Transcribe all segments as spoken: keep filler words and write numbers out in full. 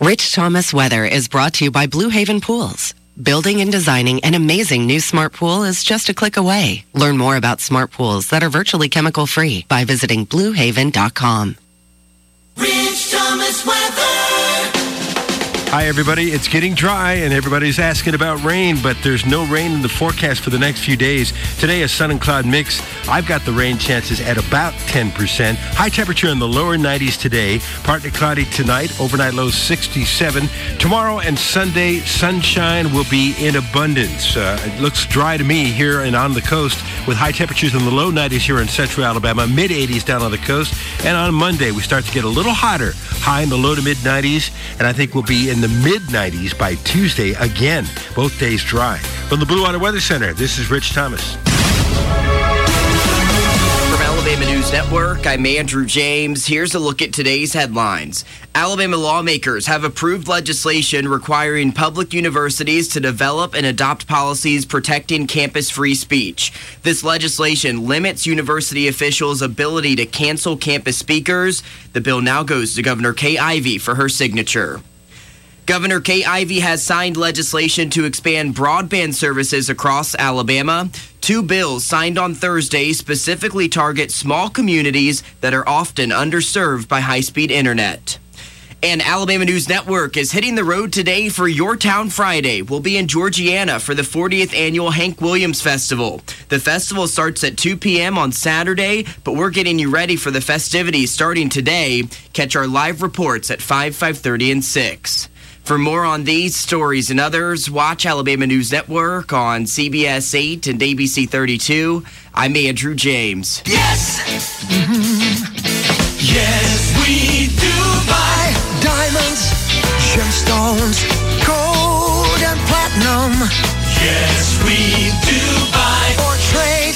Rich Thomas Weather is brought to you by Blue Haven Pools. Building and designing an amazing new smart pool is just a click away. Learn more about smart pools that are virtually chemical-free by visiting blue haven dot com. Rich Thomas Weather. Hi, everybody. It's getting dry, and everybody's asking about rain, but there's no rain in the forecast for the next few days. Today, a sun and cloud mix. I've got the rain chances at about ten percent. High temperature in the lower nineties today. Partly cloudy tonight. Overnight low sixty-seven. Tomorrow and Sunday, sunshine will be in abundance. Uh, it looks dry to me here and on the coast, with high temperatures in the low nineties here in central Alabama, mid eighties down on the coast. And on Monday, we start to get a little hotter. High in the low to mid nineties, and I think we'll be in the mid nineties by Tuesday again. Both days dry. From the Blue Water Weather Center, this is Rich Thomas. From Alabama News Network, I'm Andrew James. Here's a look at today's headlines. Alabama lawmakers have approved legislation requiring public universities to develop and adopt policies protecting campus free speech. This legislation limits university officials' ability to cancel campus speakers. The bill now goes to Governor Kay Ivey for her signature. Governor Kay Ivey has signed legislation to expand broadband services across Alabama. Two bills signed on Thursday specifically target small communities that are often underserved by high-speed internet. And Alabama News Network is hitting the road today for Your Town Friday. We'll be in Georgiana for the fortieth Annual Hank Williams Festival. The festival starts at two p.m. on Saturday, but we're getting you ready for the festivities starting today. Catch our live reports at five, five thirty, and six. For more on these stories and others, watch Alabama News Network on C B S eight and A B C thirty-two. I'm Andrew James. Yes! Mm-hmm. Yes, we do buy diamonds, gemstones, gold and platinum. Yes, we do buy or trade.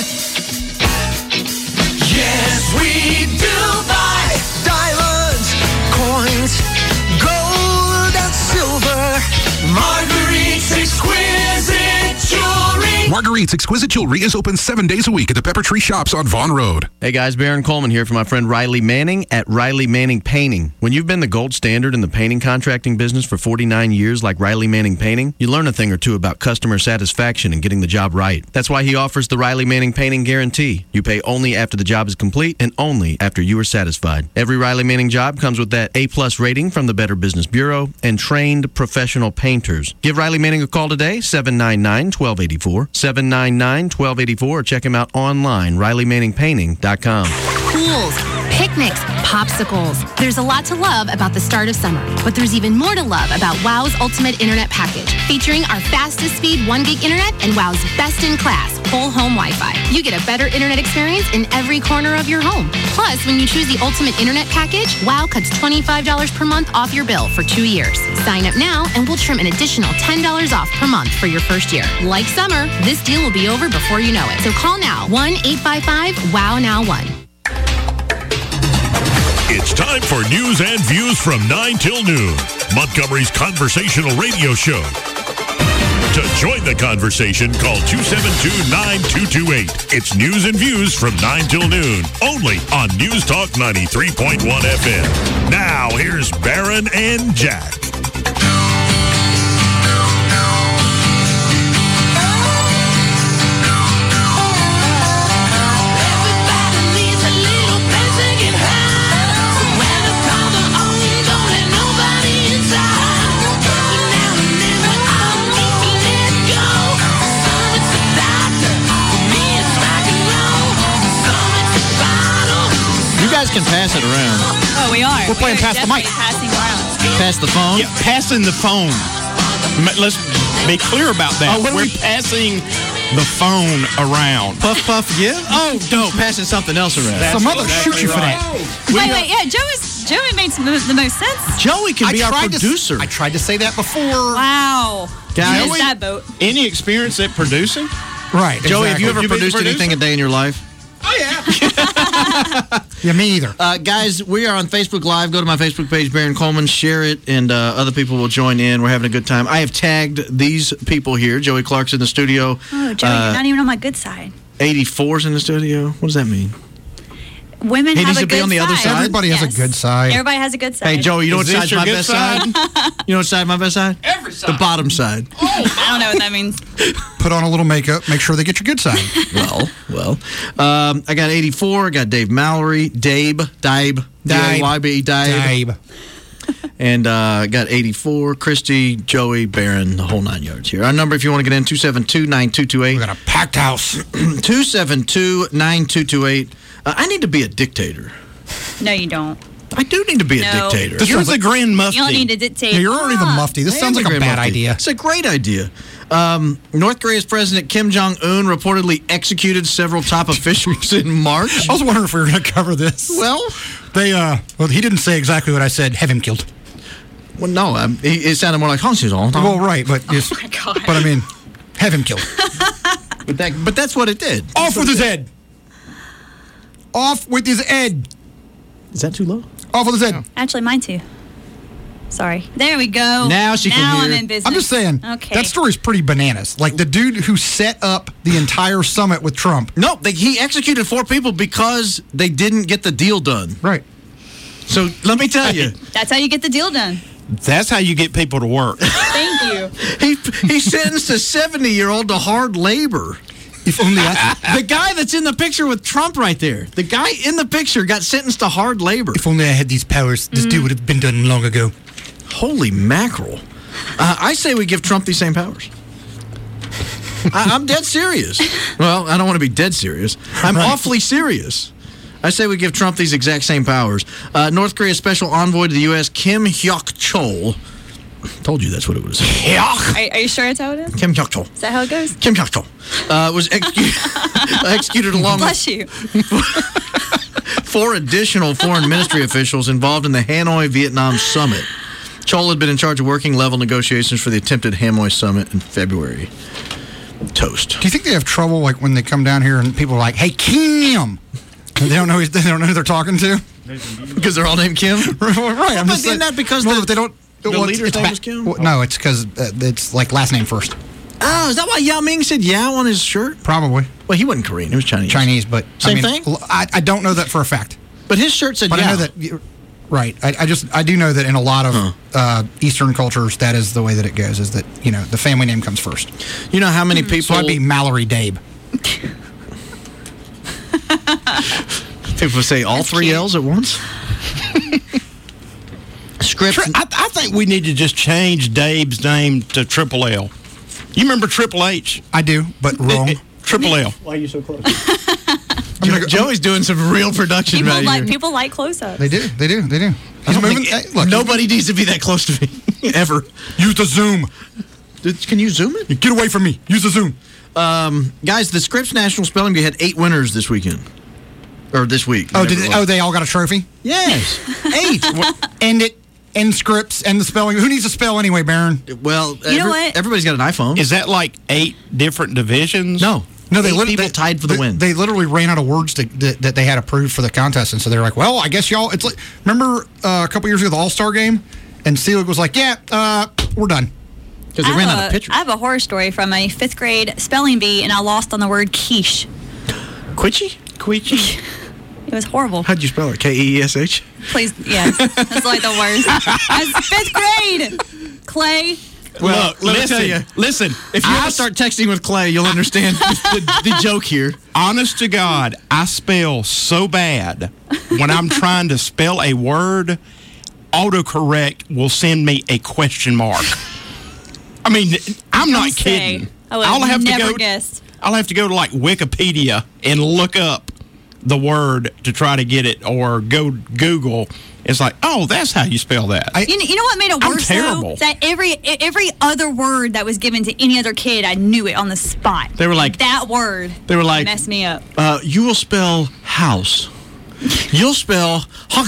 Yes, we do buy diamonds, coins, gold and silver. Marguerite's Exquisite Jewelry. Marguerite's Exquisite Jewelry is open seven days a week at the Pepper Tree Shops on Vaughn Road. Hey guys, Baron Coleman here for my friend Riley Manning at Riley Manning Painting. When you've been the gold standard in the painting contracting business for forty-nine years like Riley Manning Painting, you learn a thing or two about customer satisfaction and getting the job right. That's why he offers the Riley Manning Painting Guarantee. You pay only after the job is complete and only after you are satisfied. Every Riley Manning job comes with that A-plus rating from the Better Business Bureau and trained professional painters. Give Riley Manning a call today, seven nine nine, one two eight four, seven nine nine, one two eight four, or check him out online, riley manning painting dot com. Pools, picnics, popsicles. There's a lot to love about the start of summer, but there's even more to love about WOW's Ultimate Internet Package, featuring our fastest speed one gig internet and WOW's best-in-class whole home Wi-Fi. You get a better internet experience in every corner of your home. Plus, when you choose the Ultimate Internet Package, WOW cuts twenty-five dollars per month off your bill for two years. Sign up now, and we'll trim an additional ten dollars off per month for your first year. Like summer, this deal will be over before you know it. So call now, one eight five five, WOW now one. It's time for news and views from nine till noon. Montgomery's conversational radio show. To join the conversation, call two seven two, nine two two eight. It's news and views from nine till noon, only on News Talk ninety-three point one F M. Now, here's Baron and Jack. Can pass it around. Oh, we are. We're playing we are pass the mic. Passing around. Pass the phone? Yeah, passing the phone. Let's be clear about that. Oh, what are We're we passing the phone around. Puff, puff, give? Oh, no, passing something else around. That's Some other exactly shoot you for right. that. Wait, wait, yeah, Joe is, Joey makes the most sense. Joey can I be our producer. To, I tried to say that before. Wow. Guys, you missed that boat. Any experience at producing? Right. Joey, exactly. have you ever You been produced producing? anything a day in your life? Oh, yeah. Yeah, me either. Uh, guys, we are on Facebook Live. Go to my Facebook page, Baron Coleman. Share it, and uh, other people will join in. We're having a good time. I have tagged these people here. Joey Clark's in the studio. Oh, Joey, uh, you're not even on my good side. eighty-four's in the studio. What does that mean? women He have needs a to good be on the other side? Everybody has a Yes. good side. Everybody has a good side. Hey, Joey, you know what Is this side's your my good best side? side? You know what side my best side? Every side. The bottom side. I don't know what that means. Put on a little makeup. Make sure they get your good side. Well, well. Um, I got eighty-four. I got Dave Mallory. Dabe. Dabe. D A Y B. Dabe. Dabe. And uh, got eighty-four. Christy, Joey, Barron, the whole nine yards here. Our number, if you want to get in, two seven two, nine two two eight. We got a packed house. two seven two, nine two two eight. Uh, I need to be a dictator. No, you don't. I do need to be a No. dictator. You're the Grand Mufti. You don't need to dictate. Yeah, you're already the Ah. mufti. This I sounds am like the a Grand bad Mufti. idea. It's a great idea. Um, North Korea's President Kim Jong-un reportedly executed several top officials in March. I was wondering if we were going to cover this. Well, They, uh, well, he didn't say exactly what I said. Have him killed. well no, um, it, it sounded more like Hans Well, Well, right, but just, Oh my God. but I mean, have him killed. but, that, but that's what it did. Off with his head. Off with his head. Is that too low? Off with his head. Actually, mine too. Sorry. There we go. Now she can Now hear. I'm in business. I'm just saying, Okay. that story's pretty bananas. Like the dude who set up the entire summit with Trump. No, they, he executed four people because they didn't get the deal done. Right. So let me tell you, That's how you get the deal done. That's how you get people to work. Thank you. he he sentenced a seventy-year-old to hard labor. If only I, The guy that's in the picture with Trump right there, the guy in the picture got sentenced to hard labor. if only I had these powers, this deal would have been done long ago. Holy mackerel. Uh, I say we give Trump these same powers. I, I'm dead serious. Well, I don't want to be dead serious. I'm Right. awfully serious. I say we give Trump these exact same powers. Uh, North Korea's special envoy to the U S, Kim Hyok-chol. Told you that's what it was. Are, are you sure that's how it is? Kim Hyok-chol. Is that how it goes? Kim Hyok-chol uh, was executed, executed along with Bless you. four additional foreign ministry officials involved in the Hanoi Vietnam summit. Chol had been in charge of working level negotiations for the attempted Hanoi summit in February. Toast. Do you think they have trouble like when they come down here and people are like, "Hey, Kim," and they don't know who, they don't know who they're talking to? Because they're all named Kim? right. I'm But just isn't saying- that because no, the- but they don't. the well, leader's it's name ba- was Kim? well, no, it's because uh, it's like last name first. Oh, is that why Yao Ming said Yao on his shirt? Probably Well, he wasn't Korean. He was Chinese. Chinese, but Same I mean, thing? l- I, I don't know that for a fact, But his shirt said but Yao. I know that. you- Right. I, I just I do know that in a lot of uh, Eastern cultures, that is the way that it goes. Is that you know the family name comes first. You know how many people... So I'd be Mallory Dabe. People say all That's three cute. L's at once? Scripts... Tri- I, I think we need to just change Dave's name to Triple L. You remember Triple H? I do, but wrong. Triple L. Why are you so close? I'm gonna go- Joey's doing some real production People right like here. people like close-ups. They do. They do. They do. I He's don't moving. think- hey, look, nobody needs to be that close to me, ever. use the Zoom. Can you zoom it? Get away from me. Use the Zoom. Um, guys, the Scripps National Spelling Bee had eight winners this weekend. Or this week. Oh, whatever did it they, was. oh, they all got a trophy. Yes. Eight. End it. End scripts. End the spelling. Who needs to spell anyway, Baron? Well, You know what? everybody's got an iPhone. Is that like eight different divisions? no. No, they Eight lit- people they, tied for the they, win. They literally ran out of words to, that, that they had approved for the contest, and so they're like, "Well, I guess y'all." It's like remember uh, a couple years ago the All Star game, and Selig was like, "Yeah, uh, we're done." Because they I ran have out of a- pictures. I have a horror story from a fifth grade spelling bee, and I lost on the word quiche. Quitchy? Queechy? It was horrible. How'd you spell it? K E E S H? Please, yes. That's like the worst. I was fifth grade. Clay. Well, Look, let me listen, tell you. listen. If you I ever start texting with Clay, you'll understand the, the joke here. Honest to God, I spell so bad when I'm trying to spell a word, autocorrect will send me a question mark. I mean, I'm not Don't say. kidding. I would I'll have have to never go. guessed. I'll have to go to like Wikipedia and look up the word to try to get it, or go Google. It's like, oh, that's how you spell that. I- You know, you know what made it I'm worse, terrible. though? Is that every every other word that was given to any other kid, I knew it on the spot. They were like- that word. They were like, messed me up. Uh, you will spell house. You'll spell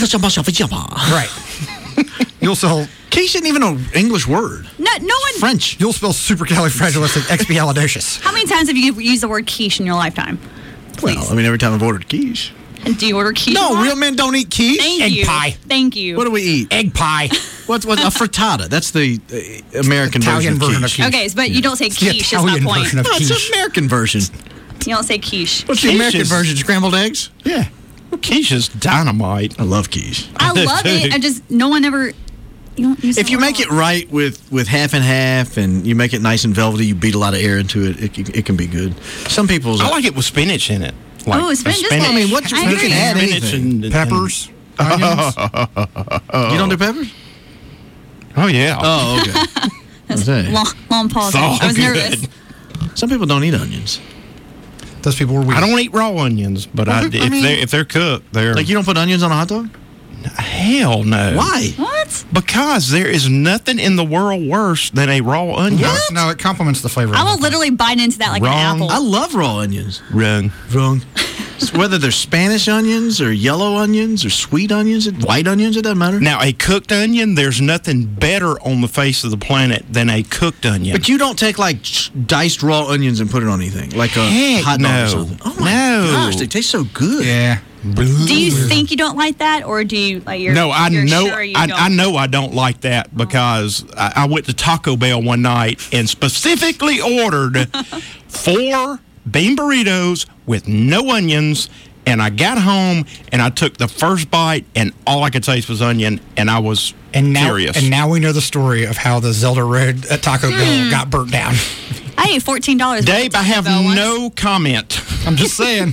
Right. You'll spell. Case isn't even an English word. No, no one. French. You'll spell supercalifragilisticexpialidocious. How many times have you used the word quiche in your lifetime? Please. Well, I mean, every time I've ordered quiche. And do you order quiche? a No, lot? real men don't eat quiche. Thank Egg you. pie. Thank you. What do we eat? Egg pie. What's what? A frittata. That's the uh, American Italian version version of of quiche. quiche. Okay, but you don't say It's the quiche. Is my Italian point. version of No, it's quiche. an American version. You don't say quiche. What's the Quiche American is- version? Scrambled eggs? Yeah. Quiche is dynamite. I love quiche. I love it. I just no one ever. You don't use If you make it right with, with half and half, and you make it nice and velvety, you beat a lot of air into it. It, can- it can be good. Some people's. I like it with spinach in it. Like Oh, a spinach is spinach. I mean, what- I you can add Spinach anything. and- and- Peppers, onions. You don't do peppers? Oh, yeah. Oh, okay. That's Okay. long, long pause. So I was good. nervous. Some people don't eat onions. Those people were weird. I don't eat raw onions, but I, Well, I if, mean- they're, if they're cooked, they're... Like, you don't put onions on a hot dog? Hell no. Why? What? Because there is nothing in the world worse than a raw onion. No, no, it complements the flavor. I will literally bite into that like Wrong. an apple. I love raw onions. Wrong. Wrong. Whether they're Spanish onions or yellow onions or sweet onions, white onions, it doesn't matter. Now, a cooked onion, there's nothing better on the face of the planet than a cooked onion. But you don't take like ch- diced raw onions and put it on anything, like a Heck hot dog no. or something. Oh my No. gosh, they taste so good. Yeah. Do you think you don't like that, or do you like you're? no, I you're know. Sure you I, don't? I know I don't like that because I, I went to Taco Bell one night and specifically ordered four bean burritos with no onions. And I got home and I took the first bite, and all I could taste was onion, and I was And now, furious. and now we know the story of how the Zelda Red at Taco Bell got burnt down. I ate fourteen dollars. Dave, I have no comment. I'm just saying.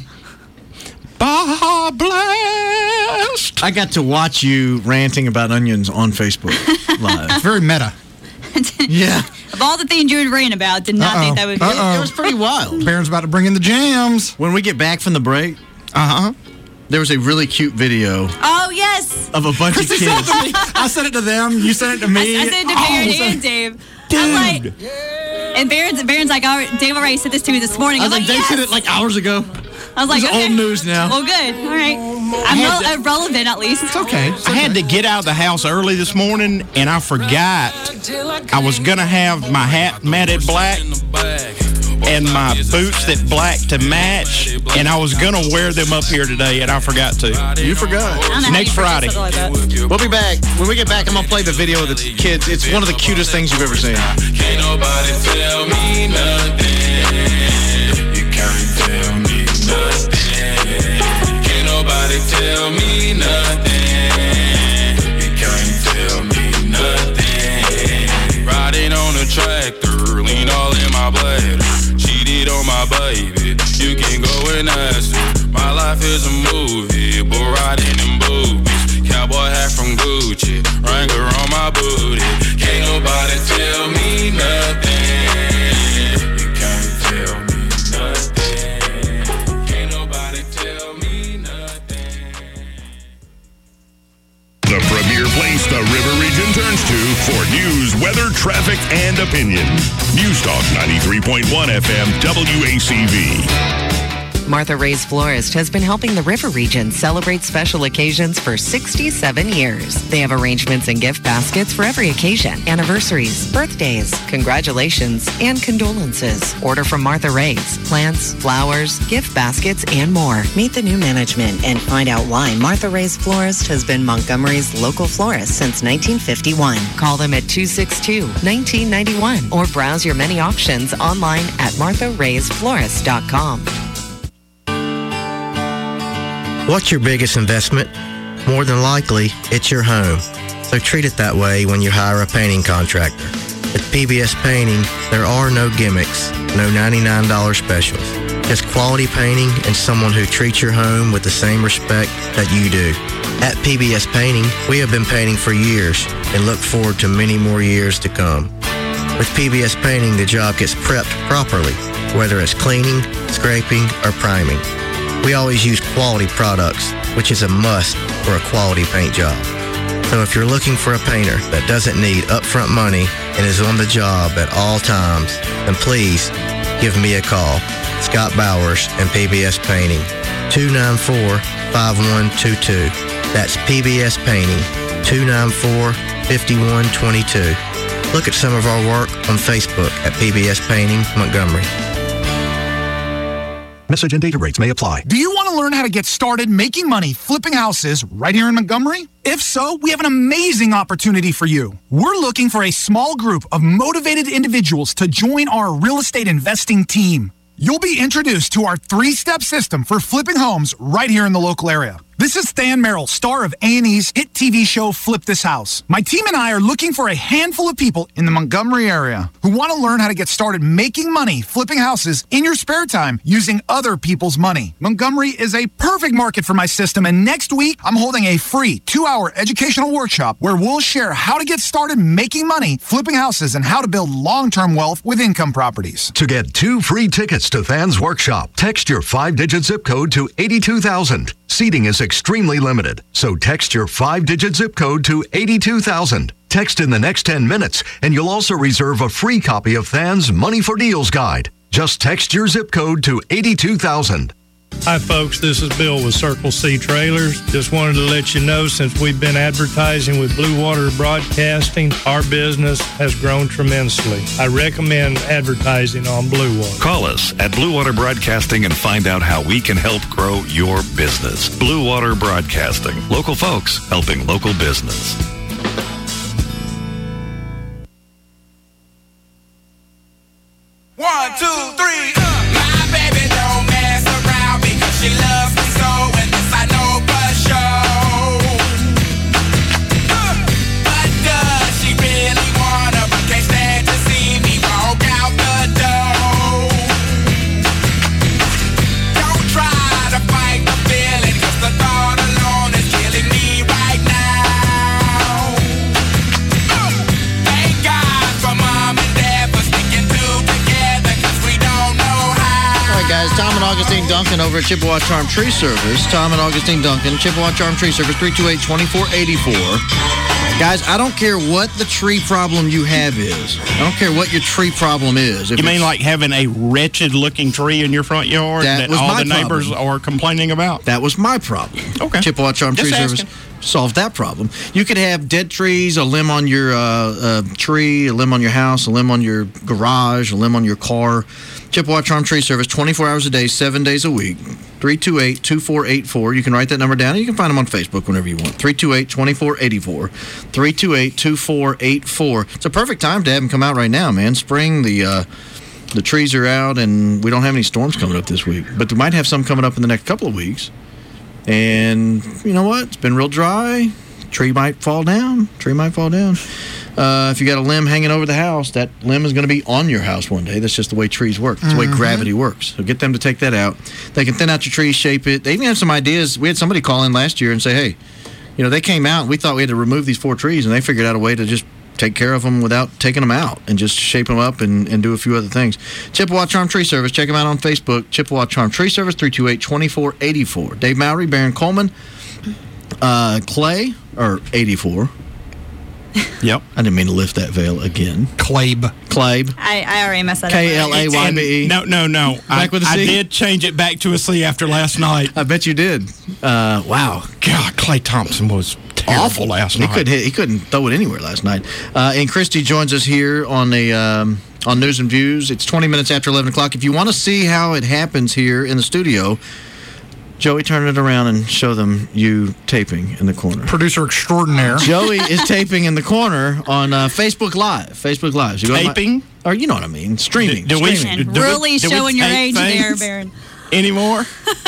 Baja Blast. I got to watch you ranting about onions on Facebook Live. It's very meta. Yeah. Of all the things you would rant about, did not Uh-oh. think that would be. Uh-oh. It was pretty wild. Baron's about to bring in the jams. When we get back from the break, Uh huh. there was a really cute video Oh yes. of a bunch of Chrissy sent it kids. to me. I sent it to them. You sent it to me. I said to Oh, Baron so- and Dave. I'm like, and Baron's, Baron's like, oh, Dave already sent this to me this morning. I I'm was like, they yes. said it like hours ago. I was like, It's okay. old news now. Well, good. All right. I'm had rel- relevant at least. It's okay. It's I okay. had to get out of the house early this morning, and I forgot I was going to have my hat matted black and my boots that black to match, and I was going to wear them up here today, and I forgot to. You forgot. I don't know how Next you forget Friday. something like that. We'll be back. When we get back, I'm going to play the video of the kids. It's one of the cutest things you've ever seen. Can't nobody tell me nothing. You can't tell me nothing. Can't nobody tell me nothing. You can't tell me nothing. Riding on a tractor, lean all in my bladder. Cheated on my baby. You can go and ask her. My life is a movie, but riding in boobies. Cowboy hat from Gucci, Wrangler on my booty. Can't nobody tell me nothing. You can't tell me nothing. Can't nobody tell me nothing. The premier place the River Region turns to for news, weather, traffic, and opinion. News Talk ninety-three point one F M W A C V. Martha Ray's Florist has been helping the River Region celebrate special occasions for sixty-seven years. They have arrangements and gift baskets for every occasion, anniversaries, birthdays, congratulations, and condolences. Order from Martha Ray's. Plants, flowers, gift baskets, and more. Meet the new management and find out why Martha Ray's Florist has been Montgomery's local florist since nineteen fifty-one. Call them at two six two, one nine nine one or browse your many options online at martha rays florist dot com. What's your biggest investment? More than likely, it's your home. So treat it that way when you hire a painting contractor. At P B S Painting, there are no gimmicks, no ninety-nine dollars specials. Just quality painting and someone who treats your home with the same respect that you do. At P B S Painting, we have been painting for years and look forward to many more years to come. With P B S Painting, the job gets prepped properly, whether it's cleaning, scraping, or priming. We always use quality products, which is a must for a quality paint job. So if you're looking for a painter that doesn't need upfront money and is on the job at all times, then please give me a call. Scott Bowers and P B S Painting, two nine four, five one two two. That's P B S Painting, two nine four, five one two two. Look at some of our work on Facebook at P B S Painting Montgomery. Message and data rates may apply. Do you want to learn how to get started making money flipping houses right here in Montgomery? If so, we have an amazing opportunity for you. We're looking for a small group of motivated individuals to join our real estate investing team. You'll be introduced to our three-step system for flipping homes right here in the local area. This This is Than Merrill, star of A and E's hit T V show Flip This House. My team and I are looking for a handful of people in the Montgomery area who want to learn how to get started making money flipping houses in your spare time using other people's money. Montgomery is a perfect market for my system, and next week I'm holding a free two-hour educational workshop where we'll share how to get started making money flipping houses and how to build long-term wealth with income properties. To get two free tickets to Than's workshop, text your five-digit zip code to eighty-two thousand. Seating is extremely limited, so text your five-digit zip code to eighty-two thousand. Text in the next ten minutes, and you'll also reserve a free copy of Than's Money for Deals guide. Just text your zip code to eighty-two thousand. Hi, folks. This is Bill with Circle C Trailers. Just wanted to let you know, since we've been advertising with Blue Water Broadcasting, our business has grown tremendously. I recommend advertising on Blue Water. Call us at Blue Water Broadcasting and find out how we can help grow your business. Blue Water Broadcasting. Local folks helping local business. One, two, three. Uh. My baby don't mess around because she loves me so, and this I know for sure. Uh. But does she really wanna? But can't stand to see me walk out the door. Don't try to fight the feeling, 'cause the thought alone is killing me right now. Uh. Thank God for mom and dad for sticking together. All right, guys, Tom and Augustine Duncan over at Chippewa Charm Tree Service. Tom and Augustine Duncan, Chippewa Charm Tree Service, three two eight, two four eight four. Guys, I don't care what the tree problem you have is. I don't care what your tree problem is. If You mean like having a wretched-looking tree in your front yard That that, was all my the neighbors problem. are complaining about? That was my problem. Okay. Chippewa Charm Just Tree asking. Service solved that problem. You could have dead trees, a limb on your uh, uh, tree, a limb on your house, a limb on your garage, a limb on your car. Chippewa Charm Tree Service, twenty-four hours a day, seven days a week. three two eight, two four eight four. You can write that number down, and you can find them on Facebook whenever you want. three two eight, two four eight four. three two eight, two four eight four. It's a perfect time to have them come out right now, man. Spring, the uh, the trees are out, and we don't have any storms coming up this week. But we might have some coming up in the next couple of weeks. And you know what? It's been real dry. Tree might fall down. Tree might fall down. Uh, if you got a limb hanging over the house, that limb is going to be on your house one day. That's just the way trees work. That's the way Mhm. gravity works. So get them to take that out. They can thin out your tree, shape it. They even have some ideas. We had somebody call in last year and say, hey, you know, they came out and we thought we had to remove these four trees, and they figured out a way to just take care of them without taking them out and just shape them up and, and do a few other things. Chippewa Charm Tree Service. Check them out on Facebook. Chippewa Charm Tree Service, three two eight, two four eight four. Dave Mowry, Baron Coleman, uh, Clay, or eighty-four. Yep. I didn't mean to lift that veil again. Clabe. Clabe. I, I already messed that up. K L A Y B E. No, no, no. Back I, with a I C? did change it back to a C after last night. I bet you did. Uh, wow. God, Clay Thompson was terrible Awful last he night. Couldn't hit, he couldn't throw it anywhere last night. Uh, and Christy joins us here on the um, on News and Views. It's twenty minutes after eleven o'clock. If you want to see how it happens here in the studio, Joey, turn it around and show them you taping in the corner. Producer extraordinaire. Joey is taping in the corner on uh, Facebook Live. Facebook Live. So you go to my- Taping? or you know what I mean. Streaming. Do we- Streaming. And do we- really do we showing your tape age there, things? Baron. Anymore?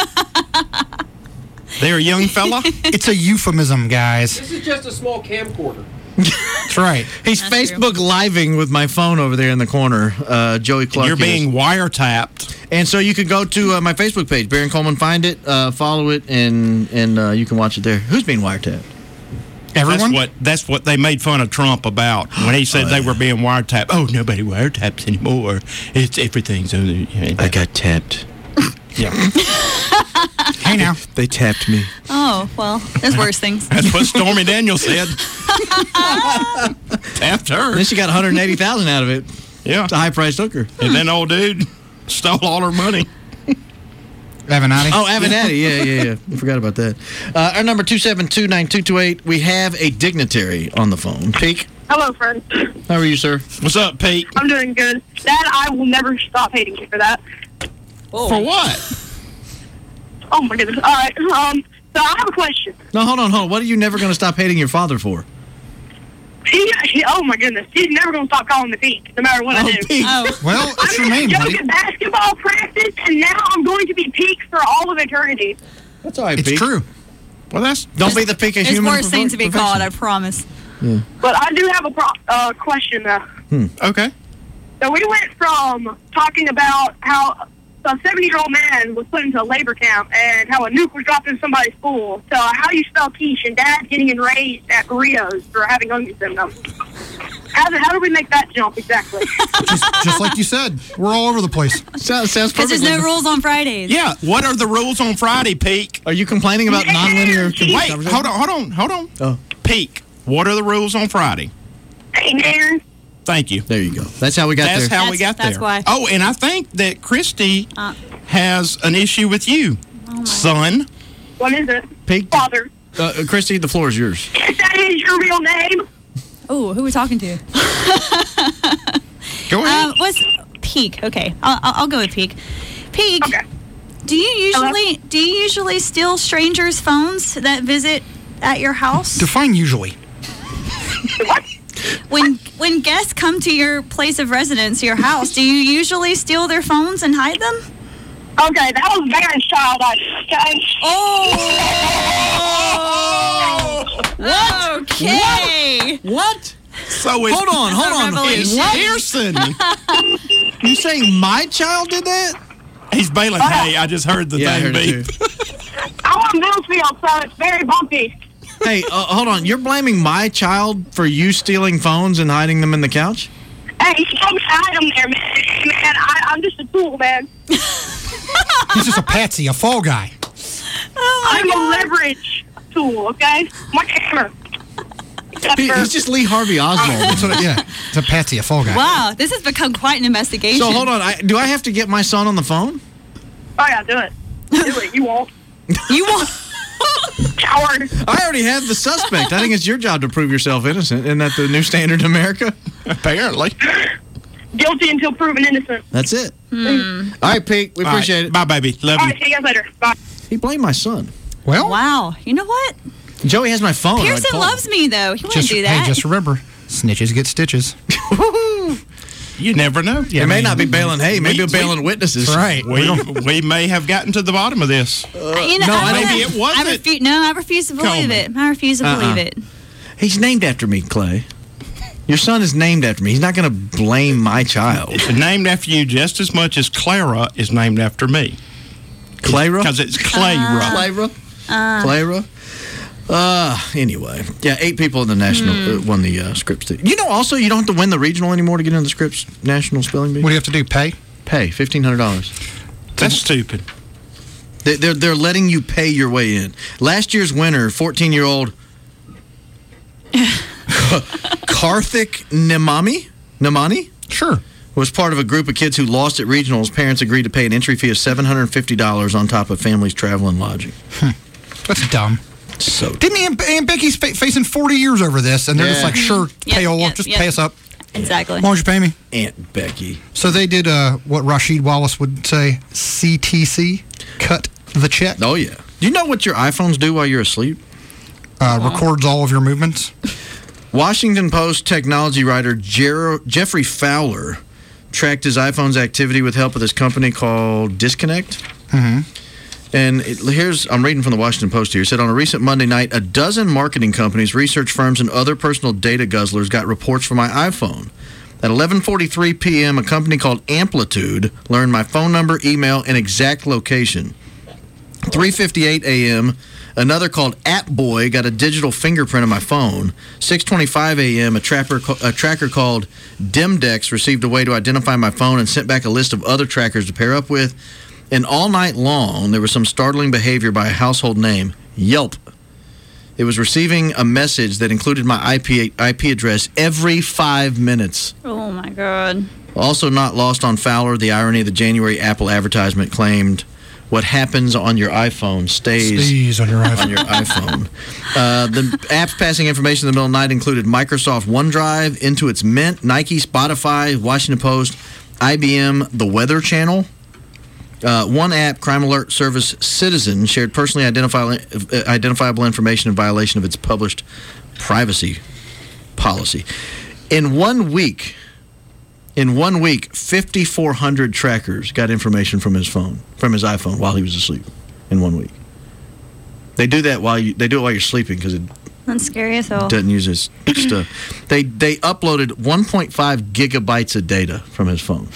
They're a young fella? It's a euphemism, guys. This is just a small camcorder. That's right. He's That's Facebook living with my phone over there in the corner. Uh, Joey Clark. You're is. being wiretapped. And so you can go to uh, my Facebook page, Baron Coleman, find it, uh, follow it, and and uh, you can watch it there. Who's being wiretapped? Everyone? That's what, that's what they made fun of Trump about when he said Oh, they yeah. were being wiretapped. Oh, nobody wiretaps anymore. It's everything's on the. I got tapped. Yeah. Hey now. They tapped me. Oh, well, there's worse things. That's what Stormy Daniels said. Tapped her. Then she got one hundred eighty thousand dollars out of it. Yeah. It's a high price hooker. And then old dude stole all her money. Avenatti. Oh, Avenatti. Yeah, yeah, yeah. I forgot about that. Uh, our number two seven two, nine two two eight. We have a dignitary on the phone. Peek. Hello, friend. How are you, sir? What's up, Pete? I'm doing good. Dad, I will never stop hating you for that. For what? Oh, my goodness. All right. Um, so I have a question. No, hold on, hold on. What are you never going to stop hating your father for? He, he, oh, my goodness. He's never going to stop calling me Pete, no matter what I do. Pete. Oh. Well, it's your I'm name, joke buddy. at basketball practice, and now I'm going to be Pete for all of eternity. That's all right, It's Pete. true. Well, that's don't be the pick a There's human. worse things to be called, I promise. Yeah. But I do have a pro- uh, question, though. Hmm. Okay. So we went from talking about how a seventy-year-old man was put into a labor camp and how a nuke was dropped in somebody's pool to how you spell quiche and dad getting enraged at burritos for having onions in them. How do, how do we make that jump exactly? just, just like you said, we're all over the place. Sounds sounds Because there's no rules on Fridays. Yeah. What are the rules on Friday, Peak? Are you complaining about nonlinear? Wait, hold on, hold on, hold on. Oh. Peak. What are the rules on Friday? Hey, man. Thank you. There you go. That's how we got That's there. how we got That's- there. that's why. Oh, and I think that Christy Uh. has an issue with you, son. What is it? Peak. Father. Uh, Christy, the floor is yours. If that is your real name. Oh, who are we talking to? Go ahead. Um, what's Peak? Okay, I'll, I'll I'll go with Peak. Peak. Okay. Do you usually do you usually steal strangers' phones that visit at your house? Define usually. What? When when guests come to your place of residence, your house, do you usually steal their phones and hide them? Okay, that was very childish. Okay. Oh! What? Okay. What? So it's, Hold on, hold on. It's What? Pearson. You saying my child did that? He's bailing. Hey, I just heard the Yeah, I thing heard it beep. too. I'm on Middlefield, so it's very bumpy. Hey, uh, hold on. You're blaming my child for you stealing phones and hiding them in the couch? Hey, you told me to hide them there, man. Man, I, I'm just a tool, man. He's just a patsy, a fall guy. Oh I'm a leverage tool, okay? My camera. He- He's just Lee Harvey Oswald. That's what it- yeah, it's a patsy, a fall guy. Wow, this has become quite an investigation. So hold on. I, do I have to get my son on the phone? Oh, yeah, do it. Do it. You won't. You won't. Coward. I already have the suspect. I think it's your job to prove yourself innocent. Isn't that the new standard in America? Apparently. Guilty until proven innocent. That's it. Hmm. All right, Pete. We All right. appreciate it. Bye, baby. Love All you. right, see you guys later. Bye. He blamed my son. Well, Wow. You know what? Joey has my phone. I'd Pearson call loves me though. He wouldn't just, do that. hey, just remember, snitches get stitches. You never know. It may not be bailing hay. Maybe we- bailing witnesses. That's right. We, we may have gotten to the bottom of this. you know, no, I maybe don't- it wasn't. I refu- no, I refuse to believe Coleman. it. I refuse to Uh-uh. believe it. He's named after me, Clay. Your son is named after me. He's not going to blame my child. It's named after you just as much as Clara is named after me. Clara? Because it's Clara. Clara? Clara? Uh, anyway. Yeah, eight people in the national uh, won the uh, Scripps. You know, also, you don't have to win the regional anymore to get into the Scripps National Spelling Bee. What do you have to do? Pay? Pay fifteen hundred dollars. That's stupid. They, they're, they're letting you pay your way in. Last year's winner, fourteen-year-old Karthik Nemami? Nemani? Sure. Was part of a group of kids who lost at regionals. Parents agreed to pay an entry fee of seven hundred fifty dollars on top of families' travel and lodging. That's dumb. So Didn't Aunt, Aunt Becky's fa- facing forty years over this, and they're just Yeah. like, sure, Yep, pay all, yep, just yep. pay us up. Exactly. Why don't you pay me? Aunt Becky. So they did uh, what Rasheed Wallace would say, C T C, cut the check. Oh, yeah. Do you know what your iPhones do while you're asleep? Uh, records all of your movements. Washington Post technology writer Jer- Jeffrey Fowler tracked his iPhone's activity with help of this company called Disconnect. Mm-hmm. And it, here's, I'm reading from the Washington Post here. It said on a recent Monday night, a dozen marketing companies, research firms, and other personal data guzzlers got reports from my iPhone. At eleven forty-three p.m., a company called Amplitude learned my phone number, email, and exact location. three fifty-eight a.m., another called AppBoy got a digital fingerprint of my phone. six twenty-five a.m., a, trapper, a tracker called Dimdex received a way to identify my phone and sent back a list of other trackers to pair up with. And all night long, there was some startling behavior by a household name, Yelp. It was receiving a message that included my I P, I P address every five minutes. Oh my God. Also not lost on Fowler, the irony of the January Apple advertisement claimed, what happens on your iPhone stays, Stays on your iPhone. on your iPhone. Uh, the apps passing information in the middle of the night included Microsoft OneDrive, Intuit's Mint, Nike, Spotify, Washington Post, I B M, The Weather Channel. Uh, one app, crime alert service Citizen, shared personally identifiable, uh, identifiable information in violation of its published privacy policy. In one week, in one week, fifty-four hundred trackers got information from his phone, from his iPhone while he was asleep. In one week. They do that while you. They do it while you're sleeping because it That's scary as hell. doesn't use his stuff. They they uploaded one point five gigabytes of data from his phone.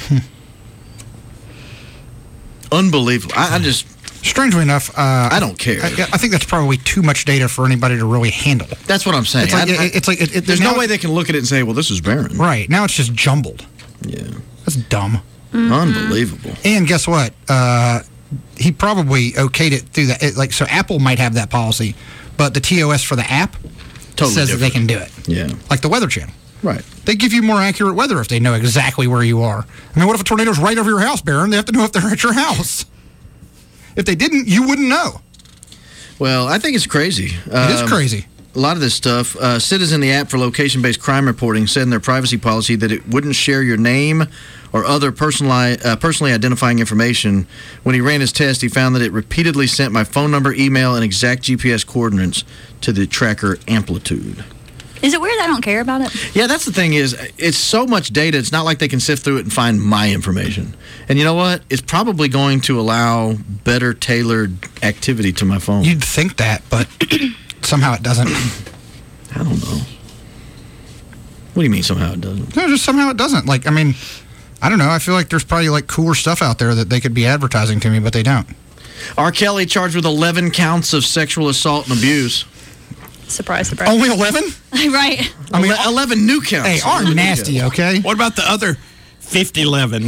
Unbelievable. I, I just. Strangely enough, uh, I don't care. I, I think that's probably too much data for anybody to really handle. That's what I'm saying. It's like, I- I- it, it's like it, it, There's now no way they can look at it and say, "Well, this is barren." Right now, it's just jumbled. Yeah, that's dumb. Unbelievable. And guess what? Uh, he probably okayed it through that. It, like so, Apple might have that policy, but the T O S for the app Totally says that they can different. do it. Yeah. Like the Weather Channel. Right. They give you more accurate weather if they know exactly where you are. I mean, what if a tornado's right over your house, Baron? They have to know if they're at your house. If they didn't, you wouldn't know. Well, I think it's crazy. It is crazy. A lot of this stuff. Uh, Citizen, the app for location-based crime reporting, said in their privacy policy that it wouldn't share your name or other personali- uh, personally identifying information. When he ran his test, he found that it repeatedly sent my phone number, email, and exact G P S coordinates to the tracker Amplitude. Is it weird I don't care about it? Yeah, that's the thing is, it's so much data, it's not like they can sift through it and find my information. And you know what? It's probably going to allow better tailored activity to my phone. You'd think that, but somehow it doesn't. I don't know. What do you mean somehow it doesn't? No, just somehow it doesn't. Like, I mean, I don't know. I feel like there's probably like cooler stuff out there that they could be advertising to me, but they don't. R. Kelly charged with eleven counts of sexual assault and abuse. Surprise, surprise. Only eleven? Right. I mean, eleven new counts. Hey, are nasty, okay? What about the other fifty eleven?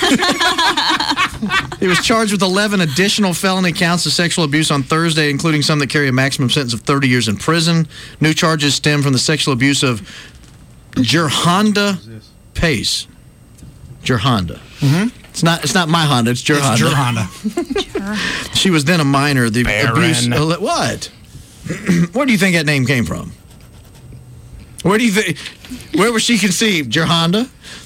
He was charged with eleven additional felony counts of sexual abuse on Thursday, including some that carry a maximum sentence of thirty years in prison. New charges stem from the sexual abuse of Jerhonda Pace. Jerhonda. Mm-hmm. It's not. It's not my Honda. It's Jerhonda. It's Jerhonda. She was then a minor. The Baron. abuse. What? Where do you think that name came from? Where do you think? Where was she conceived? Jerhonda.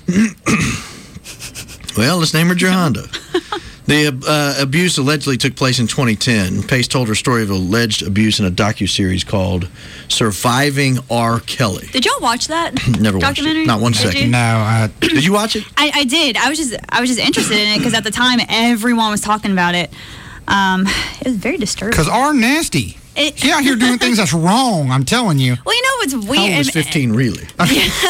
Well, let's name her Jerhonda. The uh, abuse allegedly took place in twenty ten. Pace told her story of alleged abuse in a docuseries called Surviving R. Kelly. Did y'all watch that Never watched documentary? it. Not one Did second. you? No, I, Did you watch it? I, I did. I was just I was just interested in it because at the time everyone was talking about it. Um, it was very disturbing. Because are nasty. It, He out here doing things that's wrong, I'm telling you. Well, you know what's weird? How old was fifteen, really? Uh,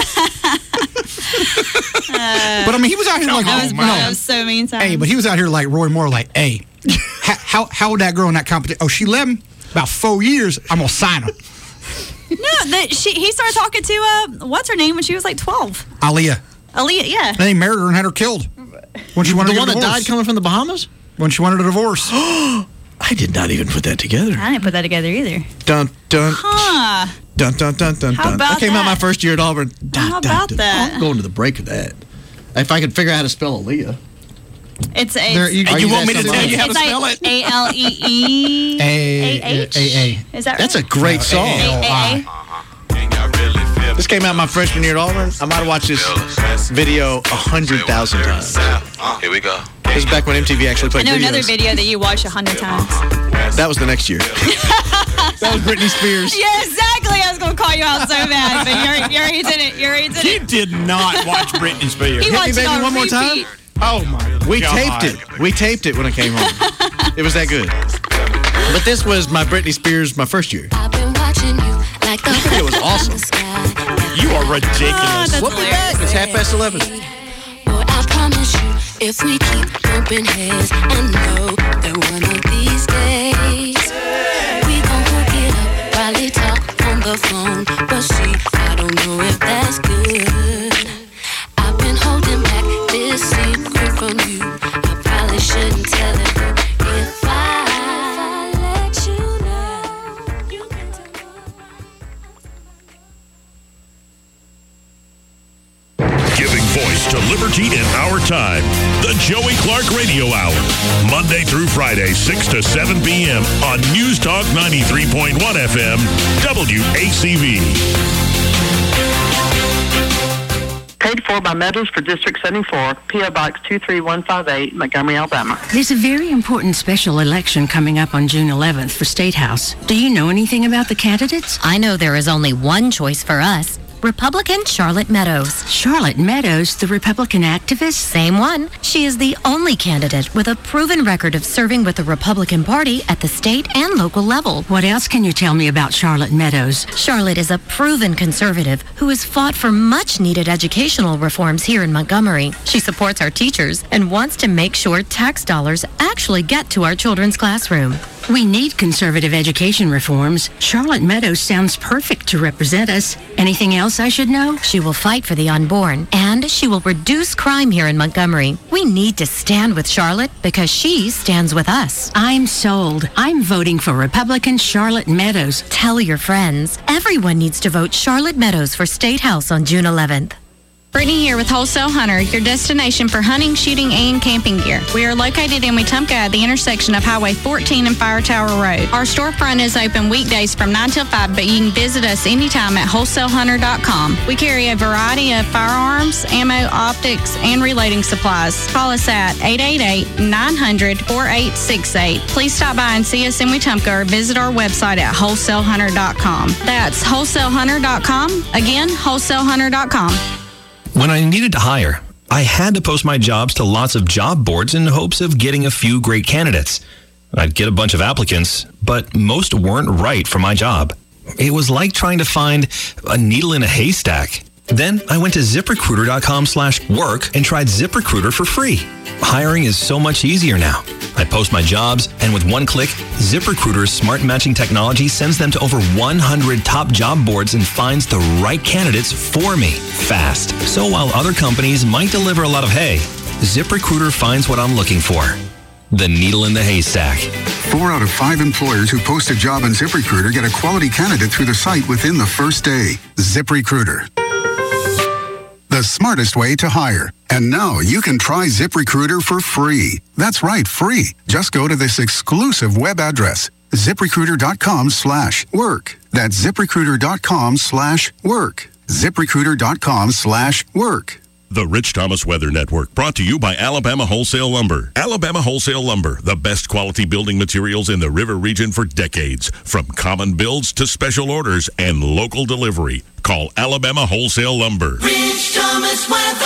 But I mean, he was out here like, that was, oh, that no. was so mean. Time. Hey, but he was out here like Roy Moore, like, hey, how, how how old that girl in that competition? Oh, she eleven? About four years. I'm gonna sign her. No, that she he started talking to uh, what's her name when she was like twelve. Aaliyah. Aaliyah, yeah. And he married her and had her killed when she wanted The to one get a that divorce. died coming from the Bahamas? When she wanted a divorce. I did not even put that together. I didn't put that together either. Dun dun Huh? dun dun dun dun How dun. about I came out that? my first year at Auburn. Dun, How dun, about dun. that? I'm going to the break of that. If I could figure out how to spell Aaliyah. It's a. There, you, And you want me to tell you how to it's spell like it? A L E E A A H. A A. Is that right? That's a great No, song. A- A A. This came out my freshman year at Auburn. I might have watched this video a hundred thousand times. Here we go. This is back when M T V actually I played know videos. another video that you watched a hundred times. That was the next year. That was Britney Spears. Yeah, exactly. I was gonna call you out so bad, but you already did it. You already did You it. did not watch Britney Spears. He Hit me, watched it baby, on one more time. repeat. Oh my We God. taped it. We taped it when I came home. It was that good. But this was my Britney Spears, my first year. I've been watching you like the It was awesome. You are Oh, ridiculous. that's We'll be back. It's half past eleven. Boy, I promise you, if we keep bumping heads, I know that one of these days we gon' hook it up, probably talk on the phone. But see, I don't know if that's good. I've been holding back this secret from you. I probably shouldn't tell it. If I let you know, you can tell Giving voice to liberty in our time. The Joey Clark Radio Hour. Monday through Friday, six to seven p.m. on News Talk ninety-three point one F M, W A C V. Paid for by Meadows for District seventy-four, P O Box two three one five eight, Montgomery, Alabama. There's a very important special election coming up on June eleventh for State House. Do you know anything about the candidates? I know there is only one choice for us. Republican Charlotte Meadows. Charlotte Meadows, the Republican activist? Same one. She is the only candidate with a proven record of serving with the Republican Party at the state and local level. What else can you tell me about Charlotte Meadows? Charlotte is a proven conservative who has fought for much-needed educational reforms here in Montgomery. She supports our teachers and wants to make sure tax dollars actually get to our children's classroom. We need conservative education reforms. Charlotte Meadows sounds perfect to represent us. Anything else I should know? She will fight for the unborn, and she will reduce crime here in Montgomery. We need to stand with Charlotte because she stands with us. I'm sold. I'm voting for Republican Charlotte Meadows. Tell your friends. Everyone needs to vote Charlotte Meadows for State House on June eleventh. Brittany here with Wholesale Hunter, your destination for hunting, shooting, and camping gear. We are located in Wetumpka at the intersection of Highway fourteen and Fire Tower Road. Our storefront is open weekdays from nine till five, but you can visit us anytime at wholesale hunter dot com. We carry a variety of firearms, ammo, optics, and reloading supplies. Call us at eight eight eight, nine hundred, four eight six eight. Please stop by and see us in Wetumpka or visit our website at wholesale hunter dot com. That's wholesale hunter dot com. Again, wholesale hunter dot com. When I needed to hire, I had to post my jobs to lots of job boards in hopes of getting a few great candidates. I'd get a bunch of applicants, but most weren't right for my job. It was like trying to find a needle in a haystack. Then I went to ZipRecruiter dot com slash work and tried ZipRecruiter for free. Hiring is so much easier now. I post my jobs, and with one click, ZipRecruiter's smart matching technology sends them to over one hundred top job boards and finds the right candidates for me fast. So while other companies might deliver a lot of hay, ZipRecruiter finds what I'm looking for. The needle in the haystack. Four out of five employers who post a job on ZipRecruiter get a quality candidate through the site within the first day. ZipRecruiter. The smartest way to hire. And now you can try ZipRecruiter for free. That's right, free. Just go to this exclusive web address, ZipRecruiter dot com slash work. That's ZipRecruiter dot com slash work. ZipRecruiter dot com slash work. The Rich Thomas Weather Network, brought to you by Alabama Wholesale Lumber. Alabama Wholesale Lumber, the best quality building materials in the River region for decades. From common builds to special orders and local delivery. Call Alabama Wholesale Lumber. Rich Thomas Weather.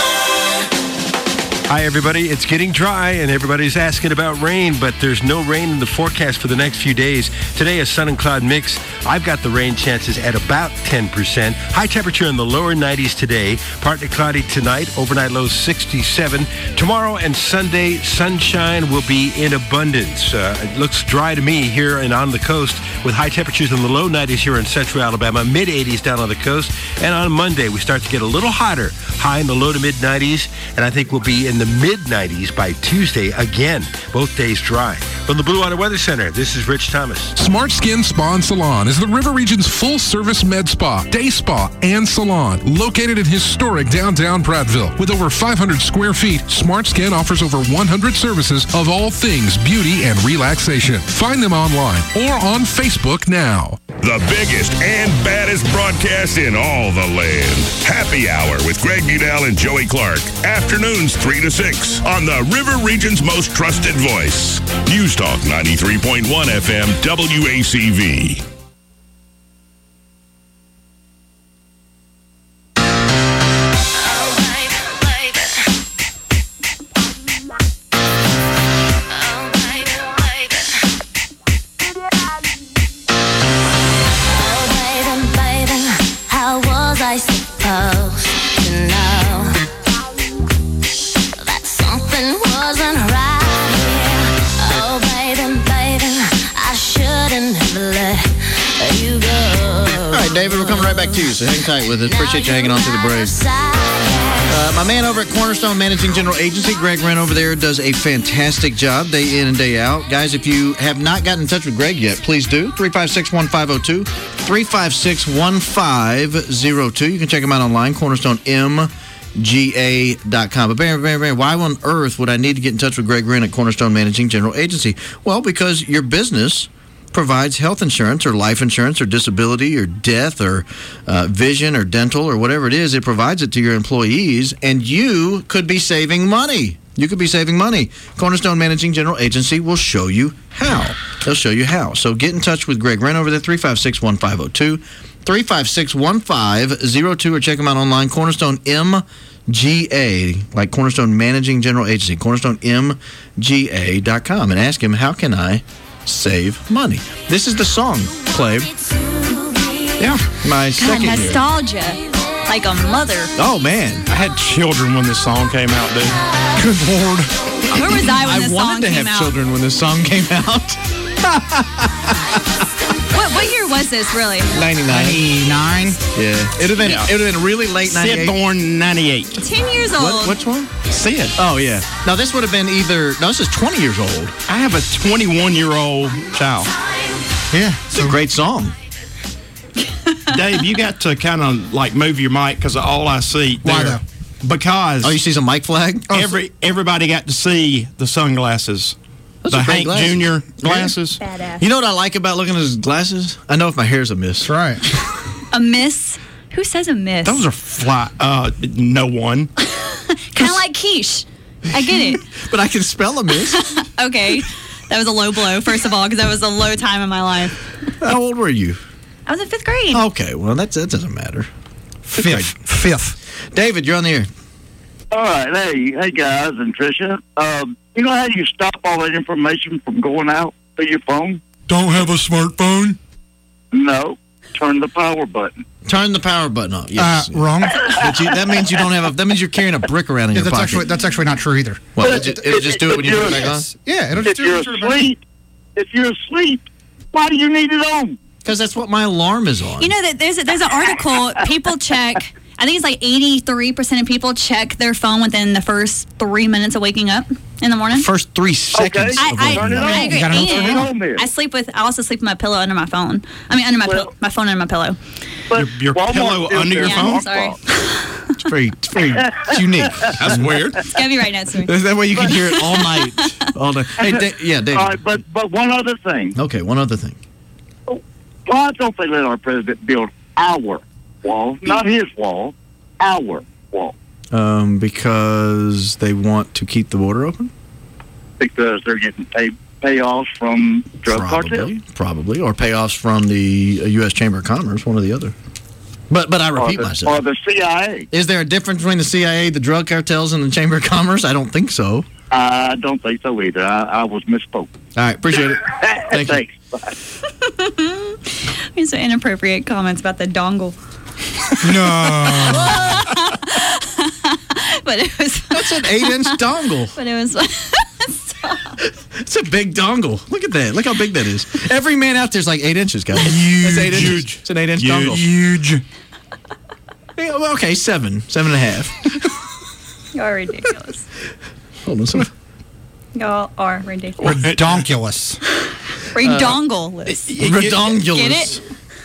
Hi, everybody. It's getting dry, and everybody's asking about rain, but there's no rain in the forecast for the next few days. Today, a sun and cloud mix. I've got the rain chances at about ten percent. High temperature in the lower nineties today. Partly cloudy tonight. Overnight low sixty-seven. Tomorrow and Sunday, sunshine will be in abundance. Uh, it looks dry to me here and on the coast, with high temperatures in the low nineties here in central Alabama, mid eighties down on the coast. And on Monday, we start to get a little hotter. High in the low to mid nineties, and I think we'll be in the mid nineties by Tuesday again. Both days dry. From the Blue Water Weather Center, this is Rich Thomas. Smart Skin Spa and Salon is the River Region's full-service med spa, day spa, and salon. Located in historic downtown Prattville. With over five hundred square feet, Smart Skin offers over one hundred services of all things beauty and relaxation. Find them online or on Facebook now. The biggest and baddest broadcast in all the land. Happy Hour with Greg Budell and Joey Clark. Afternoons three to six on the River Region's most trusted voice. News Talk ninety-three point one F M W A C V. David, we're coming right back to you, so hang tight with us. Appreciate you hanging on to the break. Uh, my man over at Cornerstone Managing General Agency, Greg Wren over there, does a fantastic job day in and day out. Guys, if you have not gotten in touch with Greg yet, please do. three five six, one five zero two. three five six, one five zero two. You can check him out online, cornerstone m g a dot com. But Barry, Barry, Barry, why on earth would I need to get in touch with Greg Wren at Cornerstone Managing General Agency? Well, because your business provides health insurance or life insurance or disability or death or uh, vision or dental or whatever it is. It provides it to your employees, and you could be saving money. You could be saving money. Cornerstone Managing General Agency will show you how. They'll show you how. So get in touch with Greg Wren over there, three five six, one five zero two. three five six, one five zero two or check them out online, Cornerstone M G A, like Cornerstone Managing General Agency, cornerstone m g a dot com, and ask him, how can I save money? This is the song, Clave. Yeah, my God, second year. nostalgia. Like a mother. Oh, man. I had children when this song came out, dude. Good Lord. Where was I when I this song wanted to came have out? children when this song came out. What what year was this, really? ninety-nine. ninety-nine. Yeah. It would have been, Yeah. it would have been really late ninety-eight. Sid born ninety-eight. Ten years old. What, which one? Sid. Oh, yeah. Now, this would have been either, no, this is twenty years old. I have a twenty-one-year-old child. Yeah. It's a great song. Dave, you got to kind of like move your mic because of all I see. Why there. Because Oh, you see some mic flag? every everybody got to see the sunglasses, Those the are great Hank glasses. Junior glasses. Badass. You know what I like about looking at his glasses? I know if my hair's a miss. That's right. A miss? Who says a miss? Those are fly. Uh, no one. Kind of like quiche. I get it. But I can spell a miss. Okay. That was a low blow, first of all, because that was a low time in my life. How old were you? I was in fifth grade. Okay, well, that's, that doesn't matter. Fifth. Fifth. David, you're on the air. All right, hey, hey guys and Tricia. Um, you know how you stop all that information from going out to your phone? Don't have a smartphone? No, turn the power button. Turn the power button off. Yes. Uh, wrong. But you, that means you don't have a. That means you're carrying a brick around in Yeah, your that's pocket. actually that's actually not true either. Well, it'll just, it'll just do it when you put it back on. Yeah, it'll just If do you're it. when you put it back on. asleep, if you're asleep, why do you need it on? Because that's what my alarm is on. You know that there's a, there's an article. People check. I think it's like eighty-three percent of people check their phone within the first three minutes of waking up in the morning. First three seconds. I, of I, waking Turn it up. on. I agree. You gotta turn it on And there. I sleep with. I also sleep with my pillow under my phone. I mean, under my Well- pill my phone under my pillow. But Your Walmart pillow still under your says Yeah, phone? I'm sorry. Walmart. It's very, it's very unique. That's weird. It's gotta be right next to me. That way you can hear it all night. All day. Hey, da- yeah, David. All right, but but one other thing. Okay, one other thing. Why don't they let our president build our wall, not his wall, our wall? Um, because they want to keep the border open? Because they're getting pay payoffs from drug cartels. Probably, probably, or payoffs from the U S Chamber of Commerce, one or the other. But but I repeat or the, myself. Or the C I A. Is there a difference between the C I A, the drug cartels, and the Chamber of Commerce? I don't think so. I don't think so either. I, I was misspoke. All right, appreciate it. Thank you. Thanks. Bye. These are inappropriate comments about the dongle. No. But it was. That's an eight-inch dongle. But it was. It's a big dongle. Look at that. Look how big that is. Every man out there's like eight inches, guys. That's eight inches. Huge. It's an eight-inch Huge. dongle. Huge. Yeah, well, okay, seven. Seven and a half. Y'all are ridiculous. Hold on. Some, Y'all are ridiculous. Redonkulous. Redongle-less. redongulous. Get it?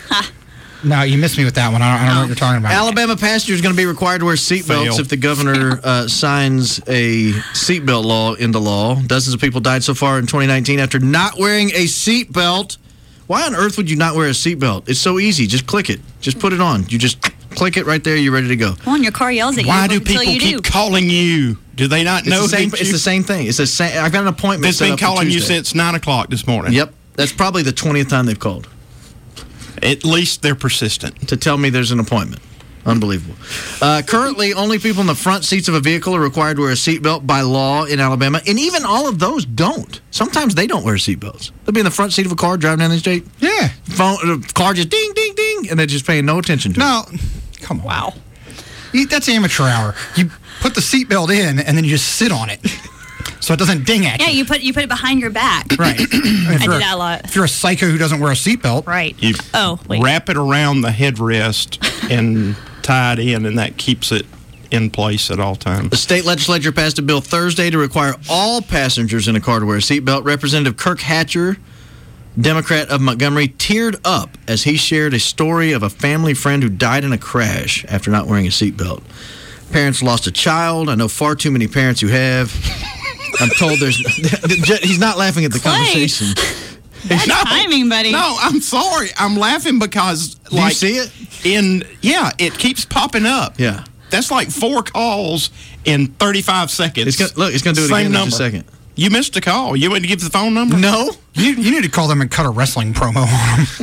No, you missed me with that one. I don't, I don't know what you're talking about. Alabama passengers are going to be required to wear seatbelts Fail. if the governor uh, signs a seatbelt law into law. Dozens of people died so far in twenty nineteen after not wearing a seatbelt. Why on earth would you not wear a seatbelt? It's so easy. Just click it. Just put it on. You just click it right there. You're ready to go. Come on, your car yells at you. Why do until people you keep do. calling you? Do they not It's know the same. that It's you- the same thing. It's the same. I've got an appointment. They've set been up for calling you Tuesday. since nine o'clock this morning. Yep. That's probably the twentieth time they've called. At least they're persistent. To tell me there's an appointment. Unbelievable. Uh, currently, only people in the front seats of a vehicle are required to wear a seatbelt by law in Alabama, and even all of those don't. Sometimes they don't wear seatbelts. They'll be in the front seat of a car driving down the street. Yeah. Phone, the car just ding, ding, ding, and they're just paying no attention to No. it. Come on. Wow. You, that's amateur hour. You put the seatbelt in, and then you just sit on it. So it doesn't ding at Yeah, you. you put you put it behind your back. Right. I I did that a lot. If you're a psycho who doesn't wear a seatbelt. Right. You Oh, wait. wrap it around the headrest and tie it in, and that keeps it in place at all times. The state legislature passed a bill Thursday to require all passengers in a car to wear a seatbelt. Representative Kirk Hatcher, Democrat of Montgomery, teared up as he shared a story of a family friend who died in a crash after not wearing a seatbelt. Parents lost a child. I know far too many parents who have. I'm told there's... He's not laughing at the Clay. conversation. Bad No. timing, buddy. No, I'm sorry. I'm laughing because, Do like, you see it? in yeah, it keeps popping up. Yeah. That's like four calls in thirty-five seconds. It's gonna, look, it's going to do it Same again number. in just a second. You missed a call. You wouldn't give the phone number? No. You, you need to call them and cut a wrestling promo on them.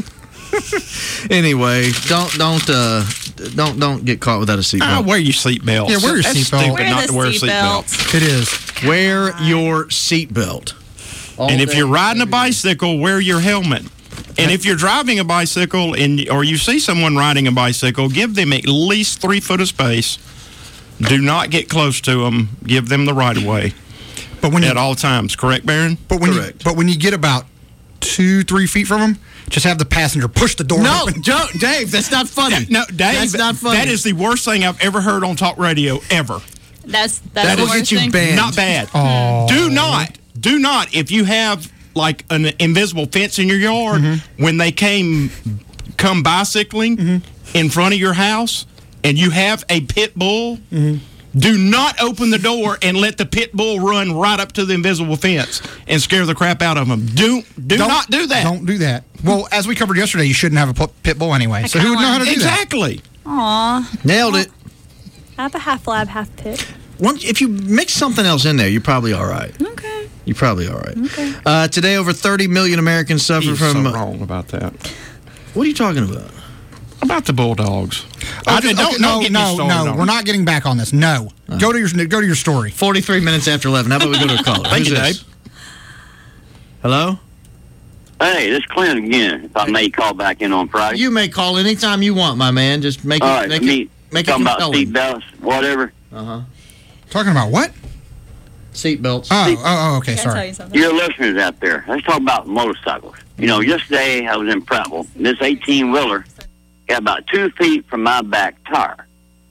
Anyway, don't don't uh, don't don't get caught without a seatbelt. Ah, wear your seatbelt. Yeah, wear your That's seatbelt. stupid Wear not the to wear a seatbelt. seatbelt. It is. Wear your seatbelt. And if you're riding a bicycle, wear your helmet. And if you're driving a bicycle and or you see someone riding a bicycle, give them at least three foot of space. Do not get close to them. Give them the right of way. But when at you, all times, correct, Baron? But when Correct. you but when you get about two, three feet from them, just have the passenger push the door No, open. Joe, Dave, that's not funny. No, Dave, That's not funny. that is the worst thing I've ever heard on talk radio ever. That's that's That'll the get worst you thing. banned. Not bad. Oh. Do not, do not. If you have like an invisible fence in your yard, Mm-hmm. when they came come bicycling Mm-hmm. in front of your house, and you have a pit bull. Mm-hmm. Do not open the door and let the pit bull run right up to the invisible fence and scare the crap out of them. Do do Don't- not do that. Don't do that. Well, as we covered yesterday, you shouldn't have a pu- pit bull anyway. So who would know how to do that? Exactly. Aw. Nailed it. I have a half lab, half pit. Once, if you mix something else in there, you're probably all right. Okay. You're probably all right. Okay. Uh, today, over thirty million Americans suffer He's from. so wrong about that. What are you talking about? About the Bulldogs. Oh, I just- don't, okay, don't no, get me no, started no. on We're it. not getting back on this. No. Go to your go to your story. forty-three minutes after eleven. How about we go to a caller? Thank Who's you, this? Dave. Hello? Hey, this is Clint again. If I may call back in on Friday. You may call anytime you want, my man. Just make All it right, make me it make it talking about compelling. seatbelts, whatever. Uh-huh. Talking about what? Seatbelts. Oh, oh, oh, okay, Can I tell sorry. you something? Your listeners out there, let's talk about motorcycles. You know, yesterday I was in Prattville. This eighteen-wheeler got about two feet from my back tire.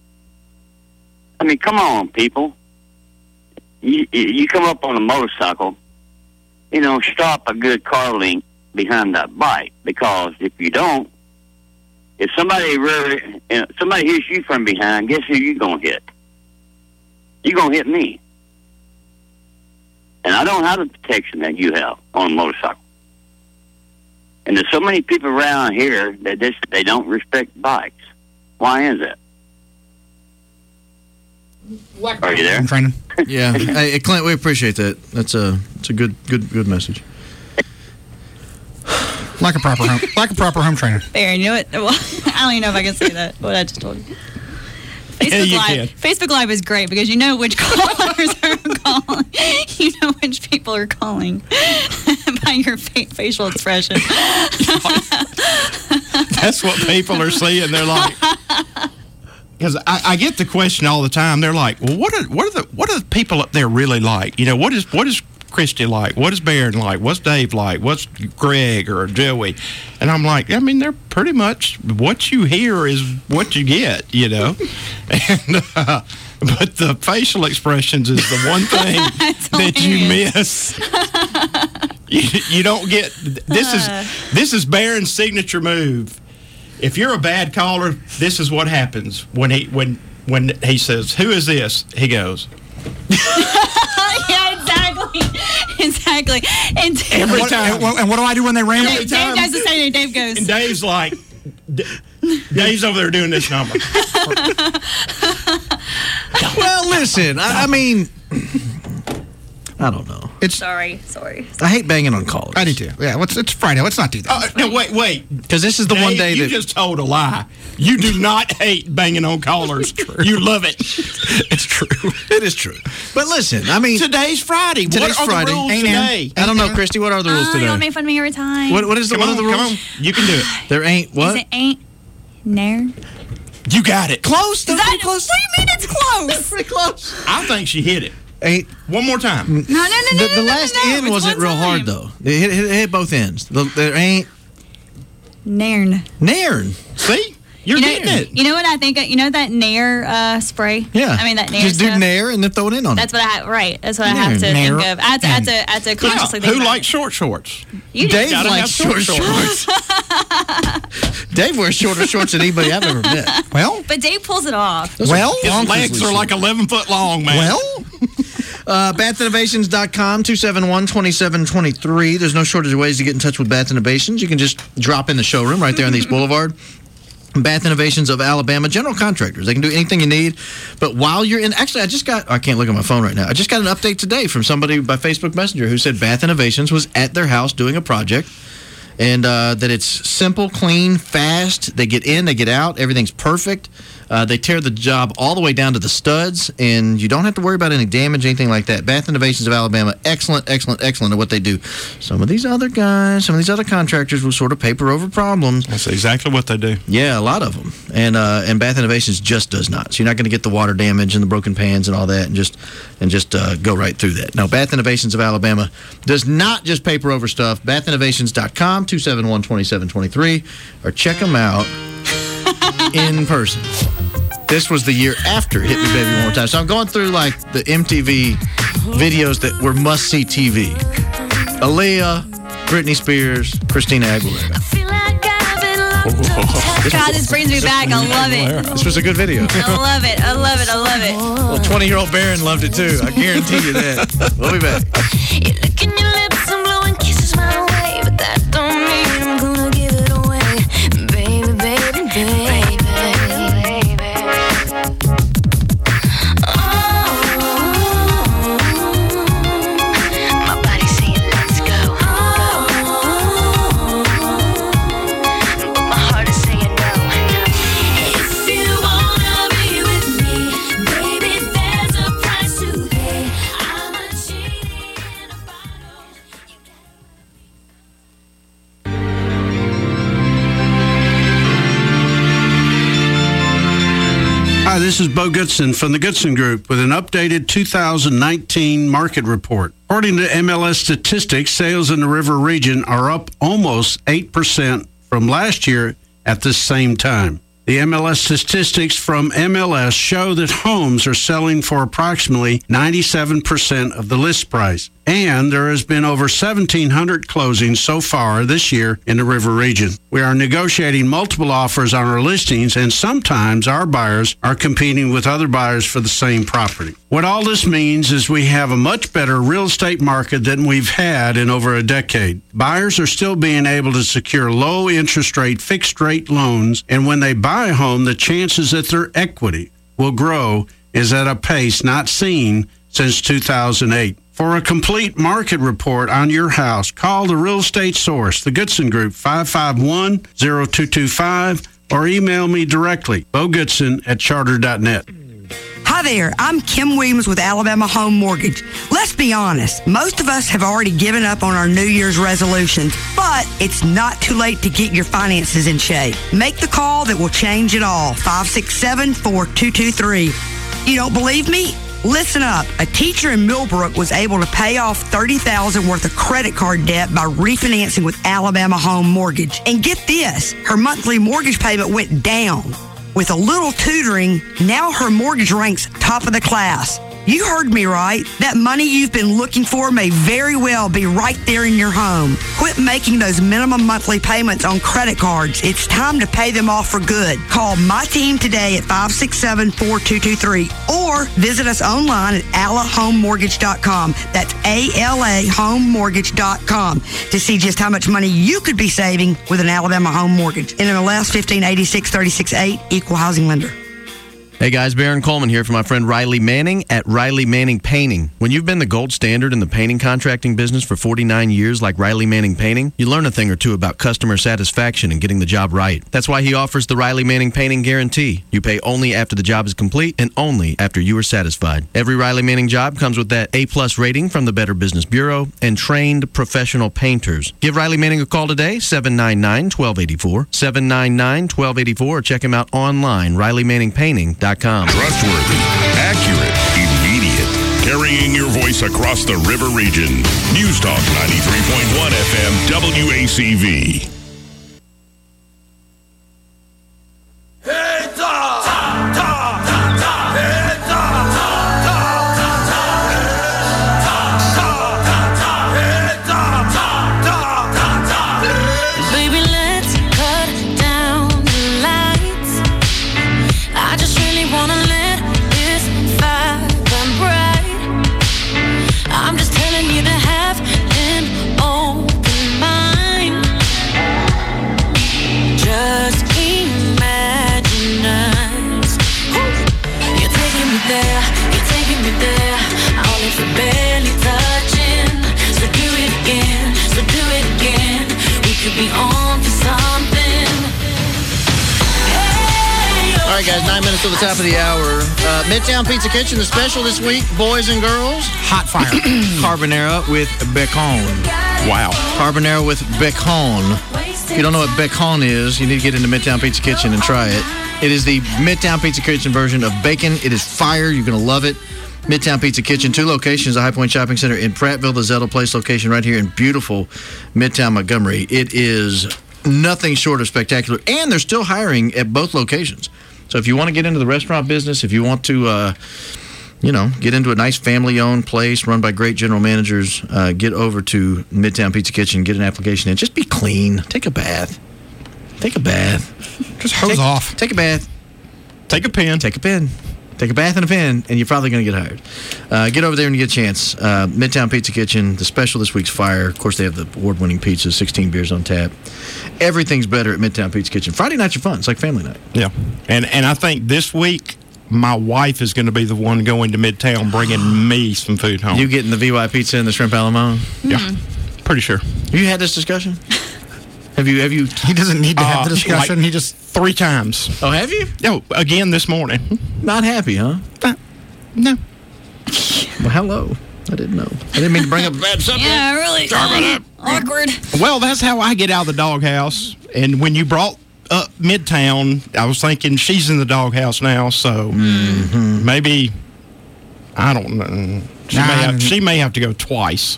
I mean, come on, people. You, you come up on a motorcycle, you know, stop a good car length behind that bike, because if you don't, if somebody really, you know, somebody hits you from behind, guess who you gonna hit? You gonna hit me. And I don't have the protection that you have on a motorcycle. And there's so many people around here that this, they don't respect bikes. Why is that? Are you there? I'm training. Yeah. Hey, Clint, we appreciate that. That's a it's a good good good message. Like a proper home, like a proper home trainer. Fair. You know what? Well, I don't even know if I can say that. What I just told you. Facebook you Live. can. Facebook Live is great because you know which callers are calling. You know which people are calling by your fa- facial expression. That's what people are seeing. They're like, because I, I get the question all the time. They're like, well, what are what are the what are the people up there really like? You know, what is what is Christy like? What is Baron like? What's Dave like? What's Greg or Joey? And I'm like, I mean, they're pretty much what you hear is what you get, you know. And uh, but the facial expressions is the one thing that you miss. you, you don't get this is this is Baron's signature move. If you're a bad caller, this is what happens when he when when he says, "Who is this?" He goes, Yeah, exactly. Exactly. And Dave, Every What- time. and, what, and what do I do when they ram Dave, me? Dave does the same thing. Dave goes. and Dave's like, D- Dave's over there doing this number. Well, listen, I, I mean, I don't know. It's Sorry, sorry. I hate banging on callers. I do too. Yeah, let's, it's Friday. Let's not do that. Uh, no, wait, wait. Because this is the Dave, one day you that just told a lie. You do not hate banging on callers. You love it. it's true. It is true. But listen, I mean, Today's Friday. Today's what are Friday. the rules Ain't now. today? I don't know, Christy. What are the rules Oh, today? you don't make fun of me every time. What what is the Come what on, are the come rules? on. You can do it. There ain't what? Is it ain't nair? You got it. Close. Is that, what do you mean it's close? Pretty close. I think she hit it. Ain't. One more time. No, no, no, no, The, no, the no, last no, no. end It's wasn't one real hard time. though. It hit, hit, hit both ends. The, there ain't Nairn. nairn. See? You're You know, getting it. you know what I think? of- You know that Nair uh, spray? Yeah. I mean that Nair Just do stuff? nair and then throw it in on That's it. what I have, right. That's what I have to Nair. think of. I have to, I have to, I have to consciously Yeah, think who about likes short shorts? it. You do. Dave Gotta likes have short short shorts. Dave wears shorter shorts than anybody I've ever met. Well, But Dave pulls it off. Those Well, His bonkersly legs are short. like eleven foot long, man. well, Uh, bath innovations dot com, two seven one, two seven two three. There's no shortage of ways to get in touch with Bath Innovations. You can just drop in the showroom right there on the East Boulevard. Bath Innovations of Alabama, general contractors. They can do anything you need. But while you're in, actually, I just got, I can't look at my phone right now. I just got an update today from somebody by Facebook Messenger who said Bath Innovations was at their house doing a project. and uh, that it's simple, clean, fast. They get in, they get out. Everything's perfect. Uh, they tear the job all the way down to the studs, and you don't have to worry about any damage, anything like that. Bath Innovations of Alabama, excellent, excellent, excellent at what they do. Some of these other guys, some of these other contractors will sort of paper over problems. That's exactly what they do. Yeah, a lot of them. And uh, and Bath Innovations just does not. So you're not going to get the water damage and the broken pans and all that, and just and just uh, go right through that. No, Bath Innovations of Alabama does not just paper over stuff. bath innovations dot com, two seven one, two seven two three, or check them out in person. This was the year after Hit Me Baby One More Time. So I'm going through like the M T V videos that were must-see T V. Aaliyah, Britney Spears, Christina Aguilera. God, this brings me back. I love it. This was a good video. I love it. I love it. I love it. Well, twenty-year-old Barron loved it too. I guarantee you that. We'll be back. You're licking your lips and blowing kisses my way, but that don't mean I'm gonna give it away. Baby, baby, baby. Hi, this is Bo Goodson from the Goodson Group with an updated two thousand nineteen market report. According to M L S statistics, sales in the River region are up almost eight percent from last year at the same time. The M L S statistics from M L S show that homes are selling for approximately ninety-seven percent of the list price, and there has been over seventeen hundred closings so far this year in the River region. We are negotiating multiple offers on our listings, and sometimes our buyers are competing with other buyers for the same property. What all this means is we have a much better real estate market than we've had in over a decade. Buyers are still being able to secure low interest rate, fixed rate loans, and when they buy a home, the chances that their equity will grow is at a pace not seen since two thousand eight. For a complete market report on your house, call the Real Estate Source, the Goodson Group, five five one, zero two two five, or email me directly, bogoodson at charter dot net. Hi there, I'm Kim Williams with Alabama Home Mortgage. Let's be honest, most of us have already given up on our New Year's resolutions, but it's not too late to get your finances in shape. Make the call that will change it all, five six seven, four two two three. You don't believe me? Listen up. A teacher in Millbrook was able to pay off thirty thousand dollars worth of credit card debt by refinancing with Alabama Home Mortgage. And get this, her monthly mortgage payment went down. With a little tutoring, now her mortgage ranks top of the class. You heard me right. That money you've been looking for may very well be right there in your home. Quit making those minimum monthly payments on credit cards. It's time to pay them off for good. Call my team today at five six seven, four two two three or visit us online at ala home mortgage dot com. That's A L A home mortgage dot com to see just how much money you could be saving with an Alabama Home Mortgage. N M L S fifteen eighty-six, thirty-six eight, Equal Housing Lender. Hey guys, Baron Coleman here for my friend Riley Manning at Riley Manning Painting. When you've been the gold standard in the painting contracting business for forty-nine years like Riley Manning Painting, you learn a thing or two about customer satisfaction and getting the job right. That's why he offers the Riley Manning Painting Guarantee. You pay only after the job is complete and only after you are satisfied. Every Riley Manning job comes with that A-plus rating from the Better Business Bureau and trained professional painters. Give Riley Manning a call today, seven nine nine, one two eight four, seven nine nine, one two eight four, or check him out online, riley manning painting dot com. Trustworthy, accurate, immediate. Carrying your voice across the River region. News Talk ninety-three point one F M W A C V. be on for something. All right, guys, nine minutes to the top of the hour. Uh, Midtown Pizza Kitchen, the special this week, boys and girls. Hot fire. Carbonara with bacon. Wow. Carbonara with bacon. If you don't know what bacon is, you need to get into Midtown Pizza Kitchen and try it. It is the Midtown Pizza Kitchen version of bacon. It is fire. You're going to love it. Midtown Pizza Kitchen, two locations, the High Point Shopping Center in Prattville, the Zettel Place location right here in beautiful Midtown Montgomery. It is nothing short of spectacular, and they're still hiring at both locations. So if you want to get into the restaurant business, if you want to, uh, you know, get into a nice family-owned place run by great general managers, uh, get over to Midtown Pizza Kitchen, get an application in. Just be clean. Take a bath. Take a bath. Just hose take, off. Take a bath. Take a pen. Take a pen. Take a bath and a pen, and you're probably going to get hired. Uh, get over there when you get a chance. Uh, Midtown Pizza Kitchen, the special this week's fire. Of course, they have the award-winning pizzas, sixteen beers on tap. Everything's better at Midtown Pizza Kitchen. Friday nights are fun. It's like family night. Yeah. And and I think this week, my wife is going to be the one going to Midtown bringing me some food home. You getting the V Y pizza and the shrimp a la mode? Yeah. Pretty sure. Have you had this discussion? Have you? Have you? He doesn't need to have Uh, the discussion. like he just three times. Oh, have you? Oh, again this morning. Not happy, huh? Uh, no. Well, hello. I didn't know. I didn't mean to bring up a bad subject. Yeah, really. Sorry about Awkward. Well, that's how I get out of the doghouse. And when you brought up Midtown, I was thinking she's in the doghouse now, so Mm-hmm. maybe I don't know. She, Nah, may I have, don't- she may have to go twice.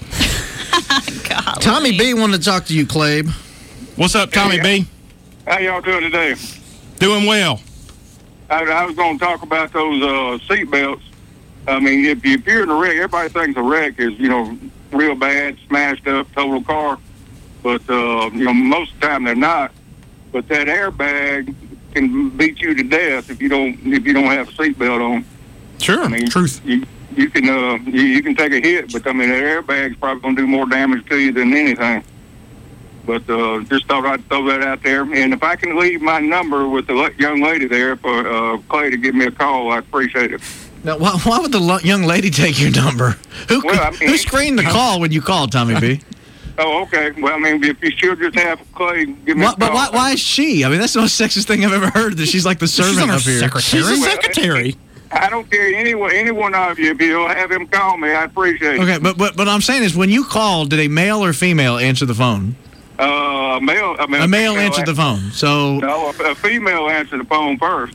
Tommy B wanted to talk to you, Clabe. What's up, Tommy B? How y'all doing today? Doing well. I, I was going to talk about those uh, seat belts. I mean, if, you, if you're in a wreck, everybody thinks a wreck is, you know, real bad, smashed up, total car. But, uh, you know, most of the time they're not. But that airbag can beat you to death if you don't if you don't have a seatbelt on. Sure. I mean, Truth. You, you can uh, you, you can take a hit, but I mean that airbag's probably going to do more damage to you than anything. But uh, just thought I'd throw that out there. And if I can leave my number with the le- young lady there for uh, Clay to give me a call, I'd appreciate it. Now, why, why would the lo- young lady take your number? Who, Well, I mean- who screened the call when you called, Tommy B? Oh, okay. Well, I mean, if you should just have Clay give me Why, a but call. why, why is she? I mean, that's the most sexist thing I've ever heard, that she's like the servant not our up here. secretary. She's a secretary. I don't care any any one of you. If you'll have him call me, I appreciate it. Okay, but, but but I'm saying is, when you called, did a male or female answer the phone? Uh, a male, I mean, A male female answered the phone. So No, a, a female answered the phone first.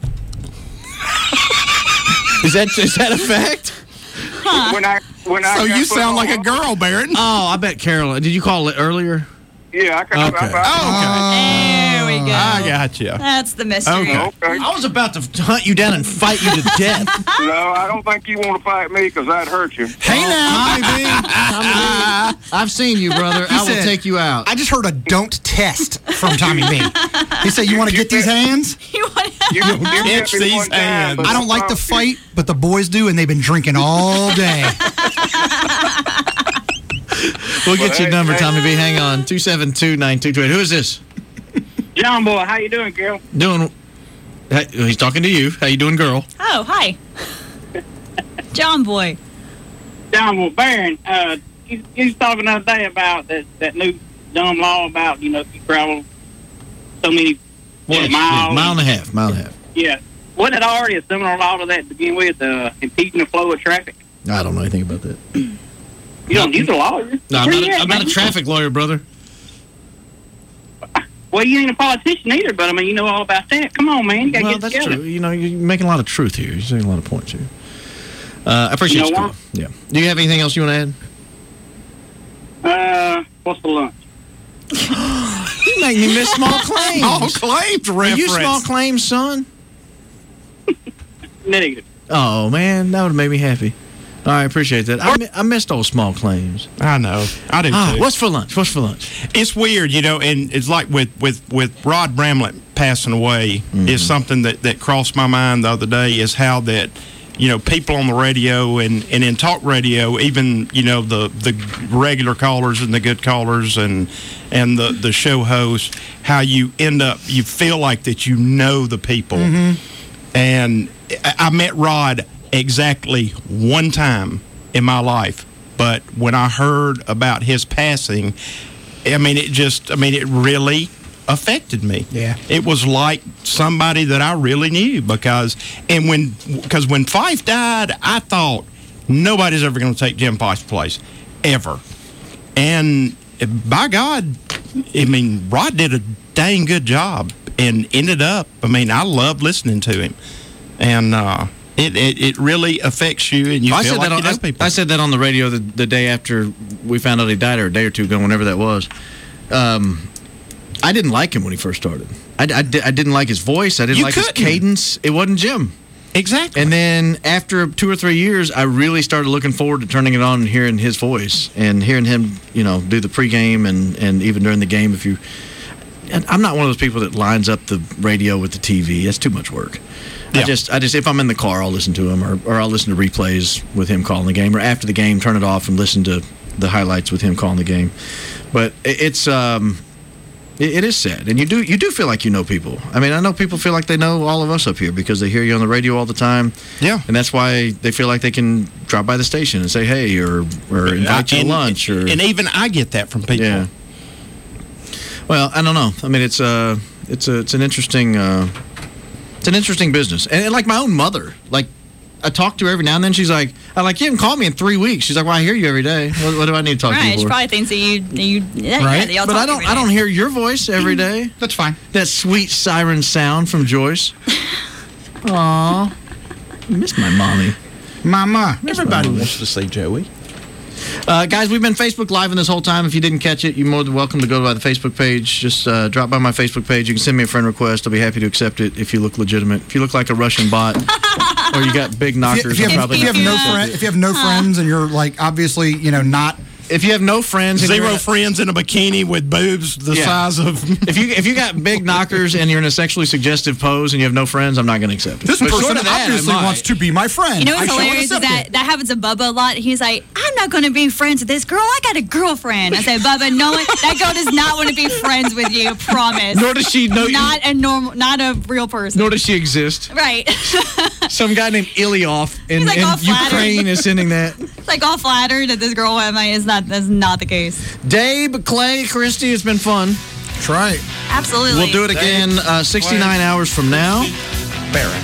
is that is that a fact? When I when I So got you put sound on- like a girl, Barrett. Oh, I bet Carolyn. Did you call it earlier? Yeah, I can. Okay. I, I, There we go. I got you. That's the mystery. Okay. okay. I was about to hunt you down and fight you to death. No, I don't think you want to fight me because I'd hurt you. Hey now. Tommy B, Tommy B, I've seen you, brother. I will said- take you out. I just heard a don't test from Tommy B. He said, "You want to get these hands? You want You, you Catch hit me these one time, hands. but I don't like to promise you- fight, but the boys do, and they've been drinking all day." We'll get Well, your hey, number, hey. Tommy B. Hang on. two seven two, nine two two eight. Who is this? John boy, how you doing, girl? Doing. Hey, he's talking to you. How you doing, girl? Oh, hi. John Boy. John boy, Baron, uh, you, you was talking the other day about that, that new dumb law about, you know, if you travel so many Yeah, miles. mile and a half. Mile and a half. Yeah. Wasn't it already a similar law to that to begin with, uh, impeding the flow of traffic? I don't know anything about that. You don't use a lawyer. No, I'm Where not, you a, at, I'm not a man? traffic lawyer, brother. Well, you ain't a politician either, but I mean, you know all about that. Come on, man. You gotta Well, get that's together. true. You know, you're making a lot of truth here. You're saying a lot of points here. Uh, I appreciate You you know calling. Yeah. Do you have anything else you want to Uh, what's the lunch? add? You make me miss small claims. All claims Are reference. you small claims, son? Negative. Oh, man. That would have made me happy. All right, appreciate that. I, mi- I missed those small claims. I know. I do Ah, too. what's for lunch? What's for lunch? It's weird, you know, and it's like with, with, with Rod Bramlett passing away Mm-hmm. is something that, that crossed my mind the other day is how that, you know, people on the radio and, and in talk radio, even, you know, the, the regular callers and the good callers and and the, the show hosts, how you end up, you feel like that you know the people. And I, I met Rod exactly one time in my life. But when I heard about his passing, I mean, it just, I mean, it really affected me. Yeah. It was like somebody that I really knew because, and when, because when Fife died, I thought nobody's ever going to take Jim Fife's place, ever. And by God, I mean, Rod did a dang good job and ended up, I mean, I love listening to him. And, uh, It, it it really affects you, and you I feel said like that you know on, people. I, I said that on the radio the, the day after we found out he died, or a day or two ago, whenever that was. Um, I didn't like him when he first started. I, I, di- I didn't like his voice. I didn't You like couldn't. his cadence. It wasn't Jim. Exactly. And then after two or three years, I really started looking forward to turning it on and hearing his voice and hearing him, you know, do the pregame and, and even during the game. If you, and I'm not one of those people that lines up the radio with the T V. That's too much work. I just, I just, if I'm in the car, I'll listen to him, or, or I'll listen to replays with him calling the game, or after the game, turn it off and listen to the highlights with him calling the game. But it, it's, um, it, it is sad, and you do, you do feel like you know people. I mean, I know people feel like they know all of us up here because they hear you on the radio all the time. Yeah, and that's why they feel like they can drop by the station and say hey, or or invite you to and, lunch, or and even I get that from people. Yeah. Well, I don't know. I mean, it's uh, it's a, it's an interesting. Uh, It's an interesting business. And, and like my own mother, like I talk to her every now and then. She's like, I like, you haven't called me in three weeks. She's like, well, I hear you every day. What, what do I need to talk to you Right, for? she probably thinks that you, you yeah, Right? yeah, they all but talk I don't every I don't day. hear your voice every day. That's fine. That sweet siren sound from Joyce. Aw. I miss my mommy. Mama. Everybody wants to see Joey. Uh, guys, we've been Facebook Living this whole time. If you didn't catch it, you're more than welcome to go by the Facebook page. Just uh, drop by my Facebook page. You can send me a friend request. I'll be happy to accept it if you look legitimate. If you look like a Russian bot or you got big knockers, If you, if you I'll have, probably if you have no accept friend, it. if you have no friends, and you're like obviously, you know, not. If you have no friends, and Zero you're- friends in a bikini with boobs the Yeah. size of. if you if you got big knockers and you're in a sexually suggestive pose and you have no friends, I'm not going to accept it. This But person short of that, I obviously might. wants to be my friend. You know what's I shall hilarious is accept that it. that happens to Bubba a lot. He's like, I'm not going to be friends with this girl. I got a girlfriend. I said, Bubba, no one, that girl does not want to be friends with you. Promise. Nor does she know you- Not a normal, not a real person. Nor does she exist. Right. Some guy named Ilyoff in, He's like all in Ukraine flattered. is sending that. It's like all flattered that this girl went. My is not. That's not the case. Dave, Clay, Christy, it's been fun. That's right. Absolutely. We'll do it again uh, sixty-nine hours from now. Barrett.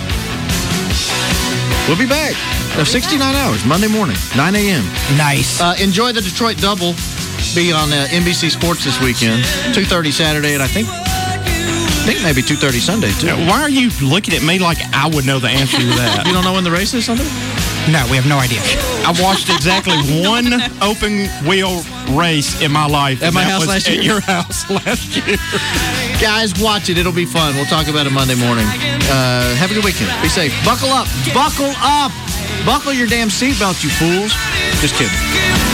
We'll be back. Uh, sixty-nine hours, Monday morning, nine a.m. Nice. Uh, enjoy the Detroit Double. Be on uh, N B C Sports this weekend. two thirty Saturday, and I think I think maybe two thirty Sunday, too. Why are you looking at me like I would know the answer to that? You don't know when the race is Sunday? No, we have no idea. I watched exactly one open wheel race in my life. At and my that house was last at year? your house last year. Guys, watch it. It'll be fun. We'll talk about it Monday morning. Uh, have a good weekend. Be safe. Buckle up. Buckle up. Buckle your damn seatbelt, you fools. Just kidding.